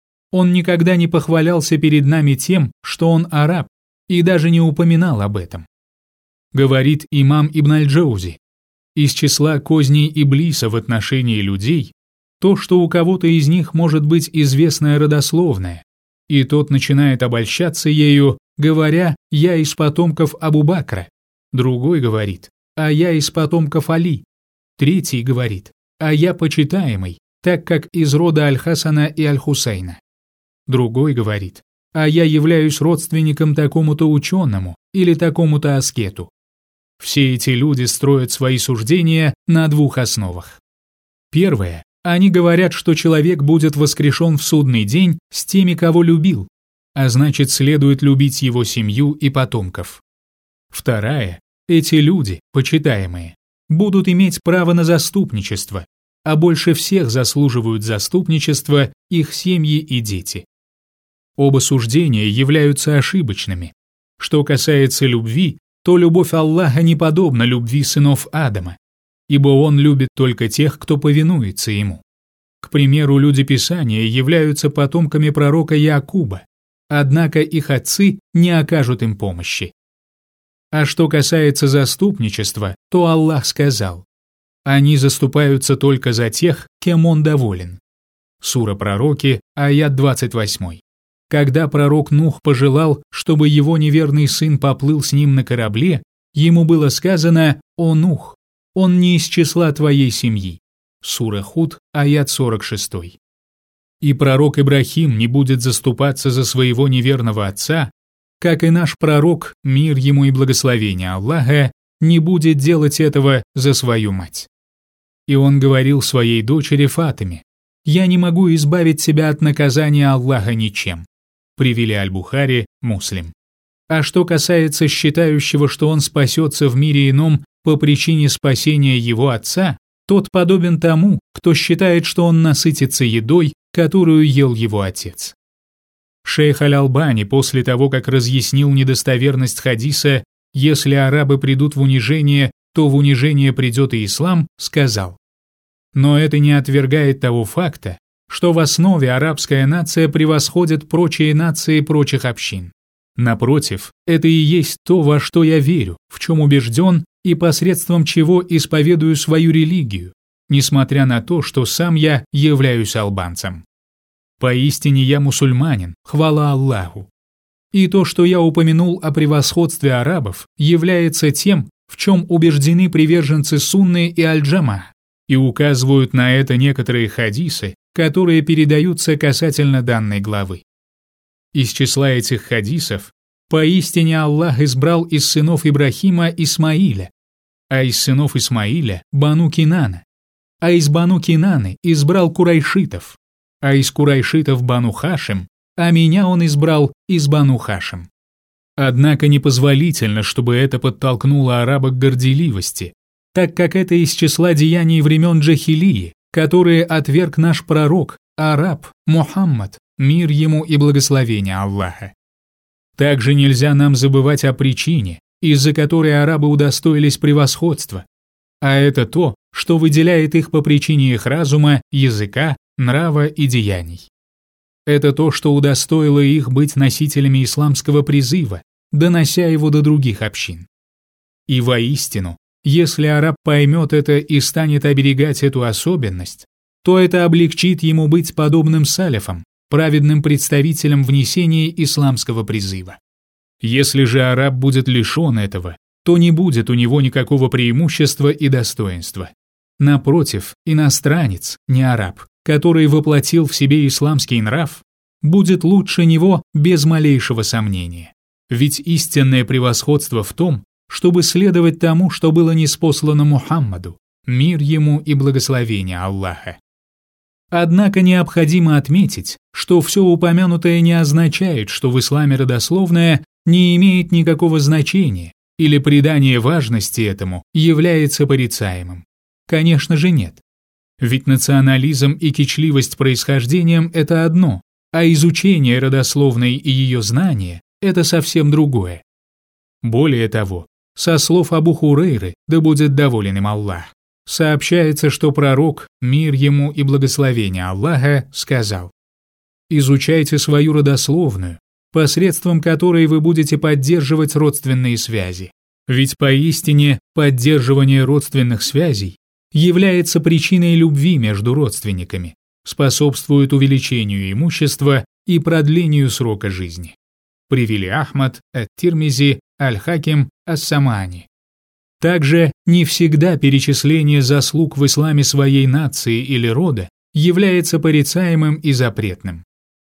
Он никогда не похвалялся перед нами тем, что он араб, и даже не упоминал об этом». Говорит имам Ибн аль-Джаузи: из числа козней Иблиса в отношении людей то, что у кого-то из них может быть известная родословная, и тот начинает обольщаться ею, говоря: «Я из потомков Абу Бакра», другой говорит: «А я из потомков Али», третий говорит: «А я почитаемый, так как из рода Аль-Хасана и Аль-Хусейна», другой говорит: «А я являюсь родственником такому-то ученому или такому-то аскету». Все эти люди строят свои суждения на двух основах. Первое. Они говорят, что человек будет воскрешен в судный день с теми, кого любил, а значит, следует любить его семью и потомков. Вторая. Эти люди, почитаемые, будут иметь право на заступничество, а больше всех заслуживают заступничества их семьи и дети. Оба суждения являются ошибочными. Что касается любви, то любовь Аллаха не подобна любви сынов Адама, ибо Он любит только тех, кто повинуется Ему. К примеру, люди Писания являются потомками пророка Яакуба, однако их отцы не окажут им помощи. А что касается заступничества, то Аллах сказал: «Они заступаются только за тех, кем Он доволен». Сура Пророки, аят двадцать восемь. Когда пророк Нух пожелал, чтобы его неверный сын поплыл с ним на корабле, ему было сказано: «О Нух, он не из числа твоей семьи». Сура Худ, аят сорок шесть. И пророк Ибрахим не будет заступаться за своего неверного отца, как и наш пророк, мир ему и благословение Аллаха, не будет делать этого за свою мать. И он говорил своей дочери Фатиме: «Я не могу избавить себя от наказания Аллаха ничем». Привели Аль-Бухари, Муслим. А что касается считающего, что он спасется в мире ином по причине спасения его отца, тот подобен тому, кто считает, что он насытится едой, которую ел его отец. Шейх Аль-Албани после того, как разъяснил недостоверность хадиса «Если арабы придут в унижение, то в унижение придет и ислам», сказал: «Но это не отвергает того факта, что в основе арабская нация превосходит прочие нации прочих общин. Напротив, это и есть то, во что я верю, в чем убежден и посредством чего исповедую свою религию, несмотря на то, что сам я являюсь албанцем. Поистине я мусульманин, хвала Аллаху. И то, что я упомянул о превосходстве арабов, является тем, в чем убеждены приверженцы Сунны и Аль-Джама, и указывают на это некоторые хадисы, которые передаются касательно данной главы. Из числа этих хадисов поистине Аллах избрал из сынов Ибрахима Исмаиля, а из сынов Исмаиля – Бану Кинана, а из Бану Кинаны избрал Курайшитов, а из Курайшитов – Бану Хашим, а меня он избрал из Бану Хашим. Однако непозволительно, чтобы это подтолкнуло араба к горделивости, так как это из числа деяний времен джахилии, которые отверг наш пророк, араб, Мухаммад, мир ему и благословение Аллаха. Также нельзя нам забывать о причине, из-за которой арабы удостоились превосходства, а это то, что выделяет их по причине их разума, языка, нрава и деяний. Это то, что удостоило их быть носителями исламского призыва, донося его до других общин. И воистину, если араб поймет это и станет оберегать эту особенность, то это облегчит ему быть подобным саляфам, праведным представителем внесения исламского призыва. Если же араб будет лишен этого, то не будет у него никакого преимущества и достоинства. Напротив, иностранец, не араб, который воплотил в себе исламский нрав, будет лучше него без малейшего сомнения. Ведь истинное превосходство в том, чтобы следовать тому, что было ниспослано Мухаммаду, мир ему и благословение Аллаха. Однако необходимо отметить, что все упомянутое не означает, что в исламе родословное не имеет никакого значения или придание важности этому является порицаемым. Конечно же нет. Ведь национализм и кичливость происхождением – это одно, а изучение родословной и ее знание – это совсем другое. Более того, со слов Абу Хурейры, да будет доволен им Аллах, сообщается, что пророк, мир ему и благословение Аллаха, сказал: «Изучайте свою родословную, посредством которой вы будете поддерживать родственные связи. Ведь поистине поддерживание родственных связей является причиной любви между родственниками, способствует увеличению имущества и продлению срока жизни». Привели Ахмад, ат-Тирмизи, Аль-Хаким, ас-Самани. Также не всегда перечисление заслуг в исламе своей нации или рода является порицаемым и запретным.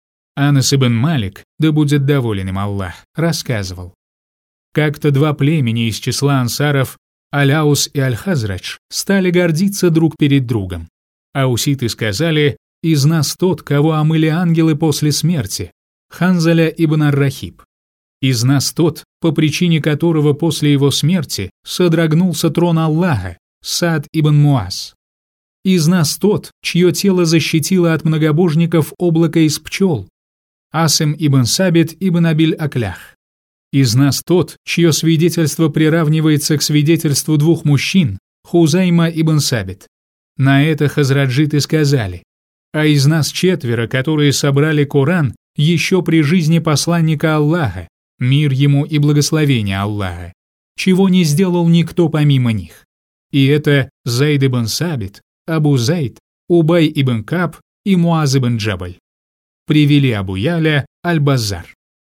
Анас ибн Малик, да будет доволен им Аллах, рассказывал: как-то два племени из числа ансаров, Аль-Аус и Аль-Хазрадж, стали гордиться друг перед другом. Ауситы сказали: «Из нас тот, кого омыли ангелы после смерти, Ханзаля ибн ар-Рахиб. Из нас тот, по причине которого после его смерти содрогнулся трон Аллаха, Саад ибн Муаз. Из нас тот, чье тело защитило от многобожников облако из пчел, Асим ибн Сабит ибн Абиль-Аклях. Из нас тот, чье свидетельство приравнивается к свидетельству двух мужчин, Хузайма ибн Сабит». На это хазраджиты сказали: «А из нас четверо, которые собрали Коран еще при жизни посланника Аллаха, мир ему и благословение Аллаха, чего не сделал никто помимо них. И это Зайд ибн Сабит, Абу Зайд, Убай ибн Каб и Муаз ибн Джабаль». Привели Абу Яля, Аль-Баззар.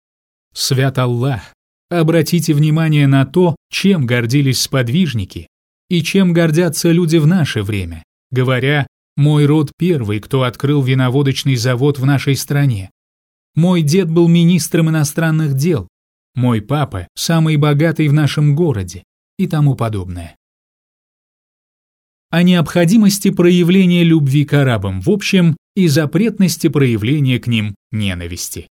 Свят Аллах, обратите внимание на то, чем гордились сподвижники и чем гордятся люди в наше время, говоря: «Мой род первый, кто открыл виноводочный завод в нашей стране. Мой дед был министром иностранных дел. Мой папа самый богатый в нашем городе» и тому подобное. О необходимости проявления любви к арабам в общем и запретности проявления к ним ненависти.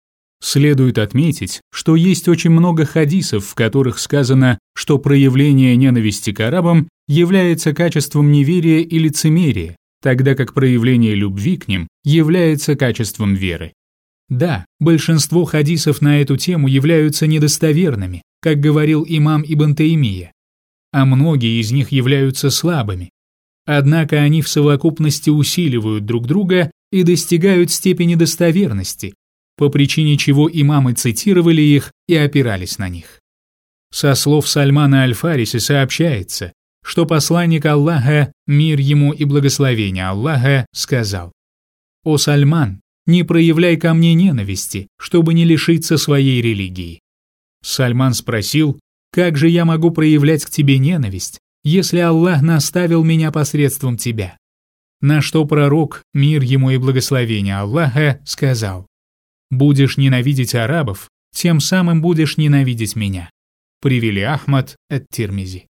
Следует отметить, что есть очень много хадисов, в которых сказано, что проявление ненависти к арабам является качеством неверия и лицемерия, тогда как проявление любви к ним является качеством веры. Да, большинство хадисов на эту тему являются недостоверными, как говорил имам Ибн Таймия, а многие из них являются слабыми. Однако они в совокупности усиливают друг друга и достигают степени достоверности, по причине чего имамы цитировали их и опирались на них. Со слов Сальмана Аль-Фариси сообщается, что посланник Аллаха, мир ему и благословение Аллаха, сказал: «О Сальман, не проявляй ко мне ненависти, чтобы не лишиться своей религии». Сальман спросил: «Как же я могу проявлять к тебе ненависть, если Аллах наставил меня посредством тебя?» На что пророк, мир ему и благословение Аллаха, сказал: «Будешь ненавидеть арабов, тем самым будешь ненавидеть меня». Привели Ахмад, ат-Тирмизи.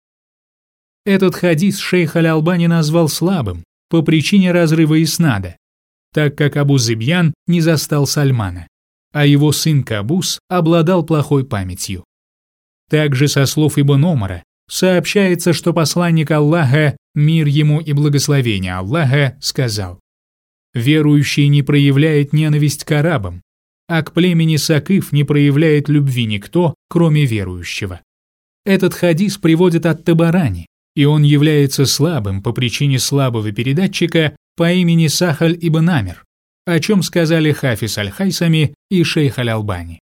Этот хадис шейх Аль-Албани назвал слабым по причине разрыва иснада, так как Абу Зибьян не застал Сальмана, а его сын Кабус обладал плохой памятью. Также со слов Ибн Омара сообщается, что посланник Аллаха, мир ему и благословение Аллаха, сказал: «Верующий не проявляет ненависть к арабам, а к племени Сакыф не проявляет любви никто, кроме верующего». Этот хадис приводит ат-Табарани, и он является слабым по причине слабого передатчика по имени Сахаль ибн Амир, о чем сказали Хафиз аль-Хайсами и шейх Аль-Албани.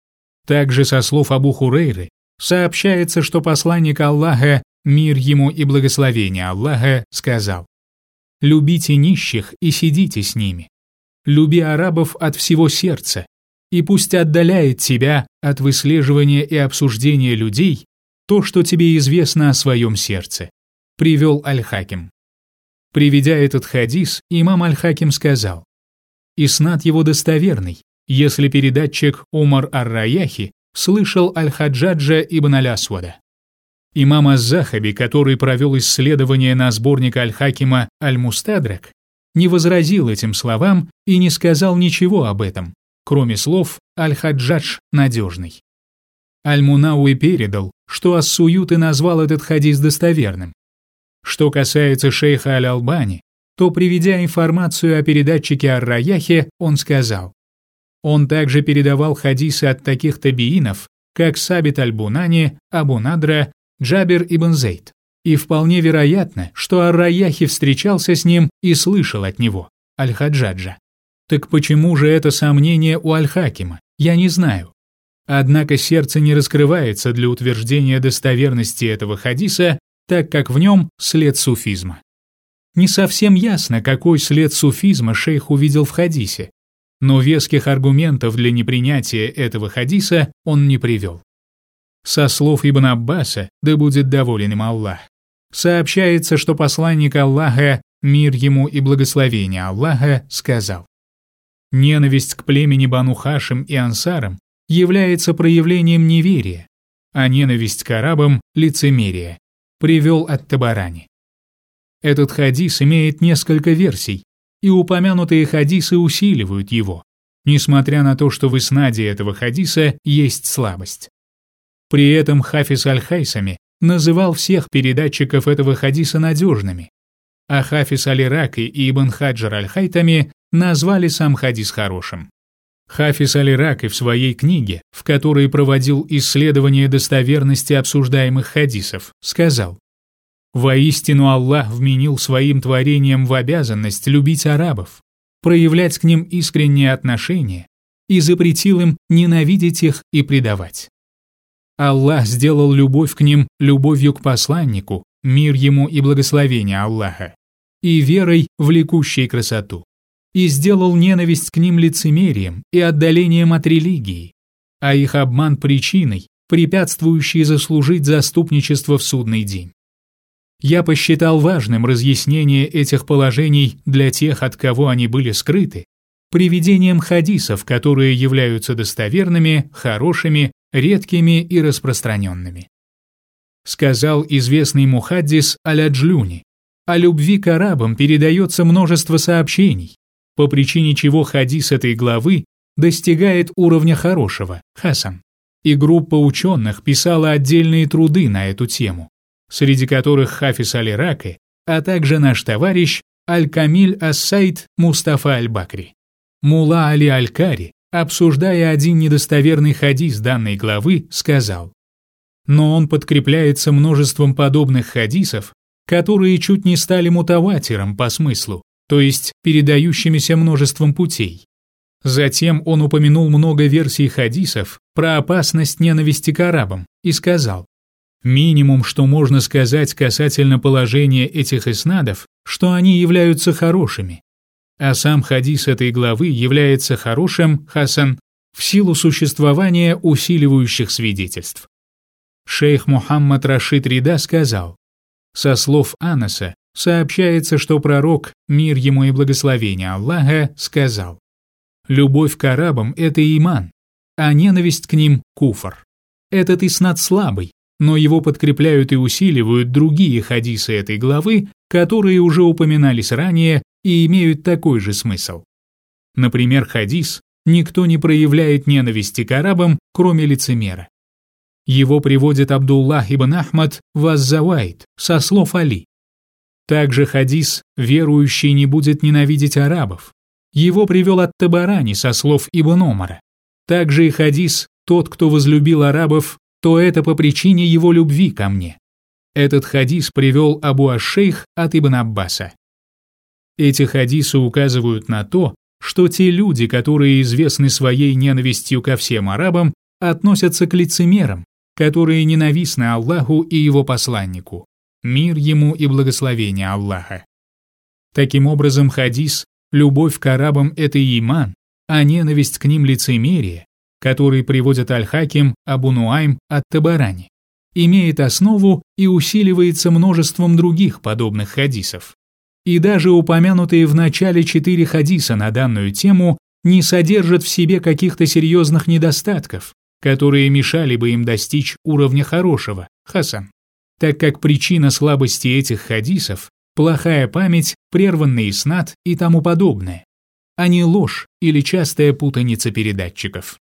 Также со слов Абу Хурейры сообщается, что посланник Аллаха, мир ему и благословение Аллаха, сказал: «Любите нищих и сидите с ними, люби арабов от всего сердца, и пусть отдаляет тебя от выслеживания и обсуждения людей то, что тебе известно о своем сердце», привел Аль-Хаким. Приведя этот хадис, имам Аль-Хаким сказал: «Иснад его достоверный, если передатчик Умар ар-Раяхи слышал Аль-Хаджаджа ибн Аль-Асвада». Имам аз-Захаби, который провел исследование на сборник Аль-Хакима Аль-Мустадрак, не возразил этим словам и не сказал ничего об этом, кроме слов «Аль-Хаджадж надежный». Аль-Мунауи передал, что ас-Суюти назвал этот хадис достоверным. Что касается шейха Аль-Албани, то, приведя информацию о передатчике ар-Раяхи, он сказал: он также передавал хадисы от таких табиинов, как Сабит аль-Бунани, Абу Надра, Джабир ибн Зейд, и вполне вероятно, что ар-Раяхи встречался с ним и слышал от него, Аль-Хаджаджа. Так почему же это сомнение у Аль-Хакима, я не знаю. Однако сердце не раскрывается для утверждения достоверности этого хадиса, так как в нем след суфизма. Не совсем ясно, какой след суфизма шейх увидел в хадисе, но веских аргументов для непринятия этого хадиса он не привел. Со слов Ибн Аббаса, да будет доволен им Аллах, сообщается, что посланник Аллаха, мир ему и благословение Аллаха, сказал: «Ненависть к племени Бану Хашим и Ансарам является проявлением неверия, а ненависть к арабам – лицемерие», привел ат-Табарани. Этот хадис имеет несколько версий, и упомянутые хадисы усиливают его, несмотря на то, что в иснаде этого хадиса есть слабость. При этом Хафиз аль-Хайсами называл всех передатчиков этого хадиса надежными, а Хафиз аль-Ираки и Ибн Хаджар аль-Хайтами назвали сам хадис хорошим. Хафиз аль-Ираки в своей книге, в которой проводил исследование достоверности обсуждаемых хадисов, сказал: «Воистину Аллах вменил своим творениям в обязанность любить арабов, проявлять к ним искреннее отношение и запретил им ненавидеть их и предавать. Аллах сделал любовь к ним любовью к посланнику, мир ему и благословение Аллаха, и верой, влекущей красоту, и сделал ненависть к ним лицемерием и отдалением от религии, а их обман причиной, препятствующей заслужить заступничество в судный день. Я посчитал важным разъяснение этих положений для тех, от кого они были скрыты, приведением хадисов, которые являются достоверными, хорошими, редкими и распространенными. Сказал известный мухаддис Аль-Аджлюни: о любви к арабам передается множество сообщений, по причине чего хадис этой главы достигает уровня хорошего, хасан, и группа ученых писала отдельные труды на эту тему, среди которых Хафиз аль-Ираки, а также наш товарищ Аль-Камиль ас-Сайд Мустафа аль-Бакри. Мулла Али аль-Кари, обсуждая один недостоверный хадис данной главы, сказал: «Но он подкрепляется множеством подобных хадисов, которые чуть не стали мутаватиром по смыслу, то есть передающимися множеством путей. Затем он упомянул много версий хадисов про опасность ненависти к арабам и сказал: минимум, что можно сказать касательно положения этих иснадов, что они являются хорошими. А сам хадис этой главы является хорошим, хасан, в силу существования усиливающих свидетельств». Шейх Мухаммад Рашид Рида сказал: со слов Анаса сообщается, что пророк, мир ему и благословение Аллаха, сказал: «Любовь к арабам – это иман, а ненависть к ним – куфр». Этот иснад слабый, но его подкрепляют и усиливают другие хадисы этой главы, которые уже упоминались ранее и имеют такой же смысл. Например, хадис «Никто не проявляет ненависти к арабам, кроме лицемера». Его приводит Абдуллах ибн Ахмад в аз-Заваид со слов Али. Также хадис «Верующий не будет ненавидеть арабов». Его привел ат-Табарани со слов Ибн Омара. Также и хадис «Тот, кто возлюбил арабов, то это по причине его любви ко мне». Этот хадис привел Абу аш-Шейх от Ибн Аббаса. Эти хадисы указывают на то, что те люди, которые известны своей ненавистью ко всем арабам, относятся к лицемерам, которые ненавистны Аллаху и его посланнику, мир ему и благословение Аллаха. Таким образом, хадис любовь к арабам – это иман, а ненависть к ним – лицемерие, который приводит Аль-Хаким Абу Нуайм ат-Табарани, имеет основу и усиливается множеством других подобных хадисов. И даже упомянутые в начале четыре хадиса на данную тему не содержат в себе каких-то серьезных недостатков, которые мешали бы им достичь уровня хорошего, хасан, так как причина слабости этих хадисов – плохая память, прерванный иснад и тому подобное, а не ложь или частая путаница передатчиков.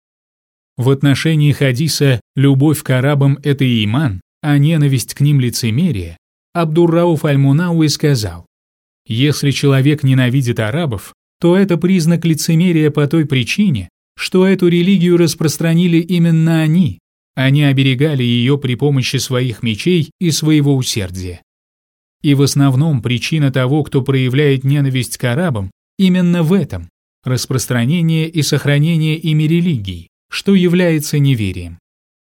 В отношении хадиса «любовь к арабам – это иман, а ненависть к ним – лицемерие» Абдур-Рауф аль-Мунауи сказал: «Если человек ненавидит арабов, то это признак лицемерия по той причине, что эту религию распространили именно они, они оберегали ее при помощи своих мечей и своего усердия. И в основном причина того, кто проявляет ненависть к арабам, именно в этом – распространение и сохранение ими религии, что является неверием».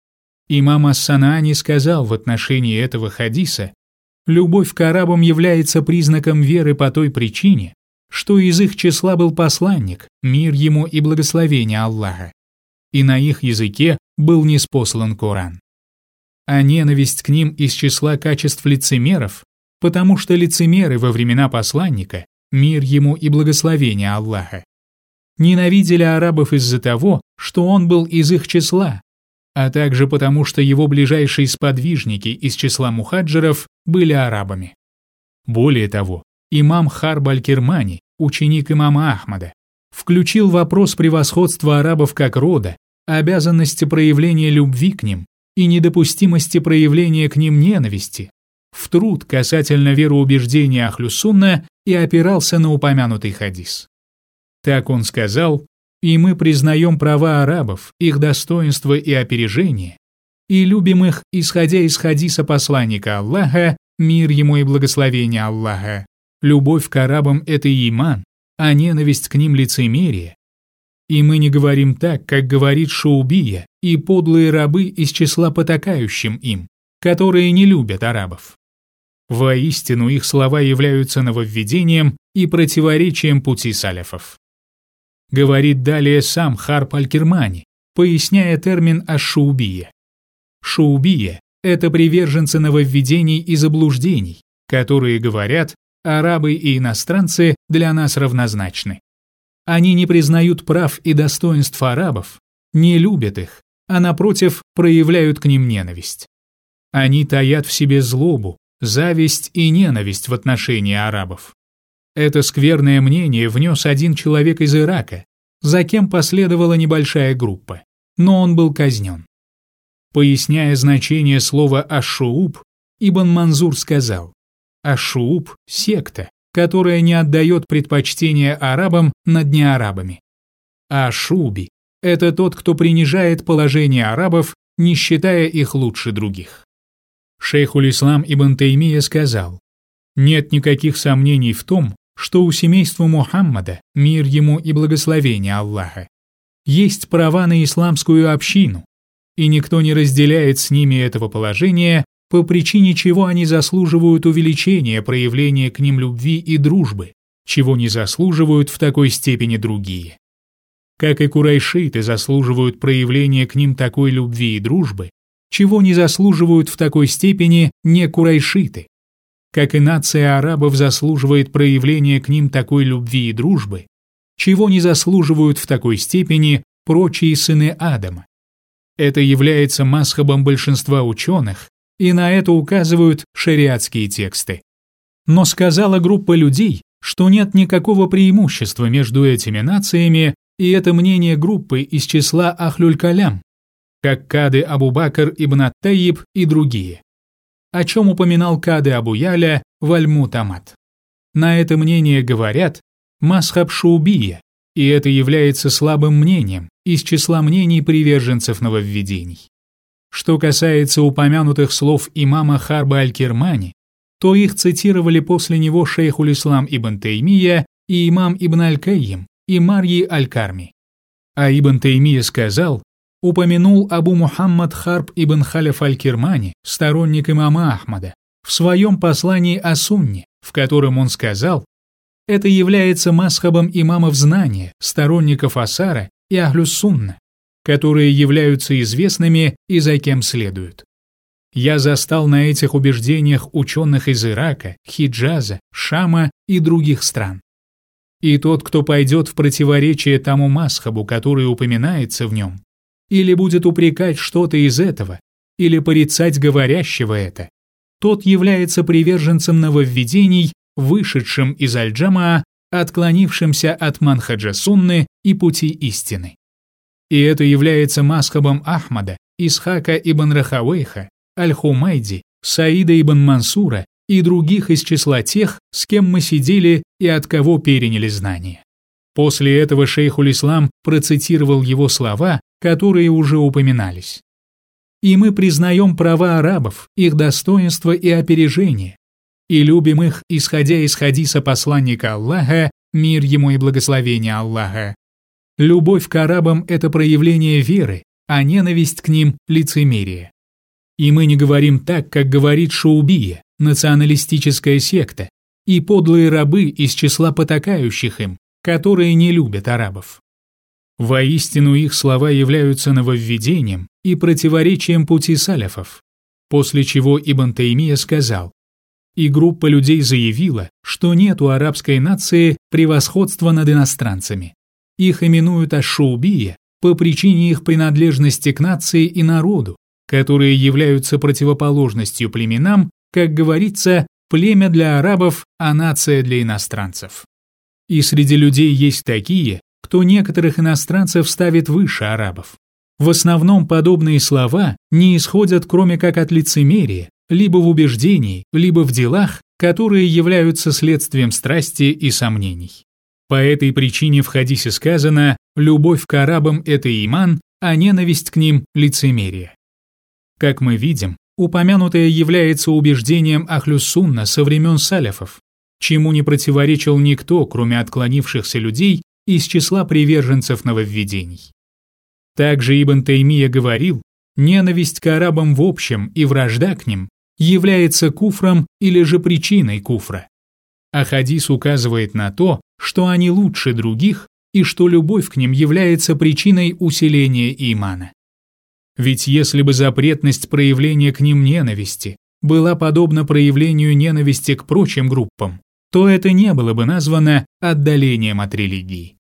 Имам ас-Санаани сказал в отношении этого хадиса: «Любовь к арабам является признаком веры по той причине, что из их числа был посланник, мир ему и благословение Аллаха, и на их языке был ниспослан Коран. А ненависть к ним из числа качеств лицемеров, потому что лицемеры во времена посланника, мир ему и благословение Аллаха, ненавидели арабов из-за того, что он был из их числа, а также потому, что его ближайшие сподвижники из числа мухаджиров были арабами. Более того, имам Харб аль-Кирмани, ученик имама Ахмада, включил вопрос превосходства арабов как рода, обязанности проявления любви к ним и недопустимости проявления к ним ненависти в труд касательно вероубеждения Ахлю-Сунна и опирался на упомянутый хадис. Так он сказал: «И мы признаем права арабов, их достоинство и опережение, и любим их, исходя из хадиса посланника Аллаха, мир ему и благословение Аллаха. Любовь к арабам – это иман, а ненависть к ним – лицемерие. И мы не говорим так, как говорит Шаубия и подлые рабы из числа потакающим им, которые не любят арабов. Воистину их слова являются нововведением и противоречием пути саляфов». Говорит далее сам Харб аль-Кирмани, поясняя термин аш-шаубия. Шаубия – это приверженцы нововведений и заблуждений, которые говорят: арабы и иностранцы для нас равнозначны. Они не признают прав и достоинств арабов, не любят их, а напротив проявляют к ним ненависть. Они таят в себе злобу, зависть и ненависть в отношении арабов. Это скверное мнение внес один человек из Ирака, за кем последовала небольшая группа, но он был казнен. Поясняя значение слова «аш-шууб», Ибн Манзур сказал: «Аш-шууб – секта, которая не отдает предпочтение арабам над неарабами. А аш-шууби – это тот, кто принижает положение арабов, не считая их лучше других». Шейхуль-Ислам Ибн Таймия сказал: «Нет никаких сомнений в том, что у семейства Мухаммада, мир ему и благословение Аллаха, есть права на исламскую общину, и никто не разделяет с ними этого положения, по причине чего они заслуживают увеличения проявления к ним любви и дружбы, чего не заслуживают в такой степени другие. Как и курайшиты заслуживают проявления к ним такой любви и дружбы, чего не заслуживают в такой степени не курайшиты. Как и нация арабов заслуживает проявления к ним такой любви и дружбы, чего не заслуживают в такой степени прочие сыны Адама. Это является мазхабом большинства ученых, и на это указывают шариатские тексты. Но сказала группа людей, что нет никакого преимущества между этими нациями, и это мнение группы из числа Ахлюль-Калям, как Кады Абу-Бакр ибн ат-Тайиб и другие, о чем упоминал Кады Абу-Яля в Аль-Мутамад. На это мнение говорят «масхаб шаубия», и это является слабым мнением из числа мнений приверженцев нововведений. Что касается упомянутых слов имама Харба аль-Кирмани, то их цитировали после него шейхуль-Ислам Ибн Таймия и имам Ибн аль-Кайим и Марьи аль-Карми. А Ибн Таймия сказал: упомянул Абу Мухаммад Харб ибн Халиф аль-Кирмани, сторонник имама Ахмада, в своем послании о Сунне, в котором он сказал: это является масхабом имамов знания, сторонников Асара и Ахлюс-Сунна, которые являются известными и за кем следуют. Я застал на этих убеждениях ученых из Ирака, Хиджаза, Шама и других стран. И тот, кто пойдет в противоречие тому масхабу, который упоминается в нем, или будет упрекать что-то из этого, или порицать говорящего это, тот является приверженцем нововведений, вышедшим из аль-Джамаа, отклонившимся от манхаджа сунны и пути истины. И это является масхабом Ахмада, Исхака ибн Рахавейха, Аль-Хумайди, Саида ибн Мансура и других из числа тех, с кем мы сидели и от кого переняли знания. После этого шейхуль-Ислам процитировал его слова, которые уже упоминались. И мы признаем права арабов, их достоинство и опережение, и любим их, исходя из хадиса посланника Аллаха, мир ему и благословение Аллаха. Любовь к арабам – это проявление веры, а ненависть к ним – лицемерие. И мы не говорим так, как говорит Шаубия, националистическая секта, и подлые рабы из числа потакающих им, которые не любят арабов. Воистину их слова являются нововведением и противоречием пути саляфов, после чего Ибн Таймия сказал, и группа людей заявила, что нет у арабской нации превосходства над иностранцами. Их именуют аш-Шаубия по причине их принадлежности к нации и народу, которые являются противоположностью племенам, как говорится, племя для арабов, а нация для иностранцев. И среди людей есть такие, кто некоторых иностранцев ставит выше арабов. В основном подобные слова не исходят кроме как от лицемерия, либо в убеждении, либо в делах, которые являются следствием страсти и сомнений. По этой причине в хадисе сказано «любовь к арабам – это иман, а ненависть к ним – лицемерие». Как мы видим, упомянутое является убеждением Ахлюс-Сунна со времен саляфов, чему не противоречил никто, кроме отклонившихся людей из числа приверженцев нововведений. Также Ибн Таймия говорил, ненависть к арабам в общем и вражда к ним является куфром или же причиной куфра. А хадис указывает на то, что они лучше других и что любовь к ним является причиной усиления имана. Ведь если бы запретность проявления к ним ненависти была подобна проявлению ненависти к прочим группам, то это не было бы названо отдалением от религии.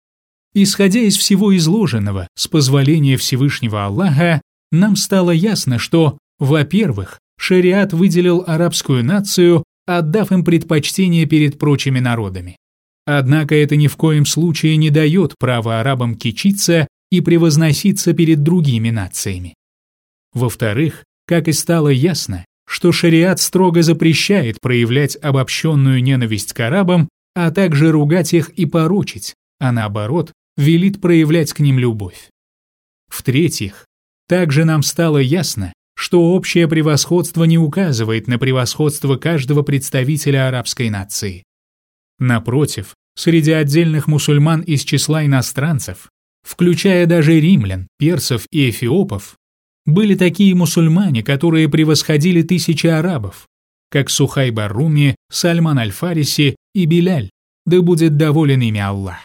Исходя из всего изложенного, с позволения Всевышнего Аллаха, нам стало ясно, что, во-первых, шариат выделил арабскую нацию, отдав им предпочтение перед прочими народами. Однако это ни в коем случае не дает права арабам кичиться и превозноситься перед другими нациями. Во-вторых, как и стало ясно, что шариат строго запрещает проявлять обобщенную ненависть к арабам, а также ругать их и порочить, а наоборот, велит проявлять к ним любовь. В-третьих, также нам стало ясно, что общее превосходство не указывает на превосходство каждого представителя арабской нации. Напротив, среди отдельных мусульман из числа иностранцев, включая даже римлян, персов и эфиопов, были такие мусульмане, которые превосходили тысячи арабов, как Сухайб ар-Руми, Сальман аль-Фариси и Биляль, да будет доволен ими Аллах.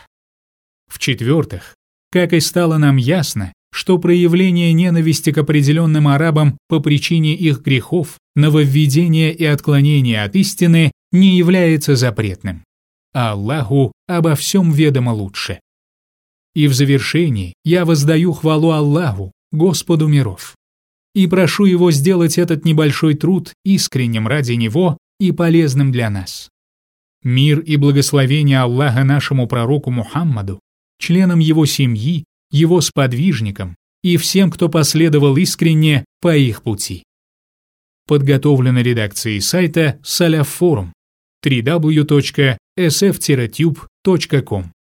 В-четвертых, как и стало нам ясно, что проявление ненависти к определенным арабам по причине их грехов, нововведения и отклонения от истины не является запретным, а Аллаху обо всем ведомо лучше. И в завершении я воздаю хвалу Аллаху, Господу миров, и прошу Его сделать этот небольшой труд искренним ради Него и полезным для нас. Мир и благословение Аллаха нашему пророку Мухаммаду, членам его семьи, его сподвижникам и всем, кто последовал искренне по их пути. Подготовлено редакцией сайта Салаф Форум дабл ю дабл ю дабл ю точка эс эф тире тьюб точка ком.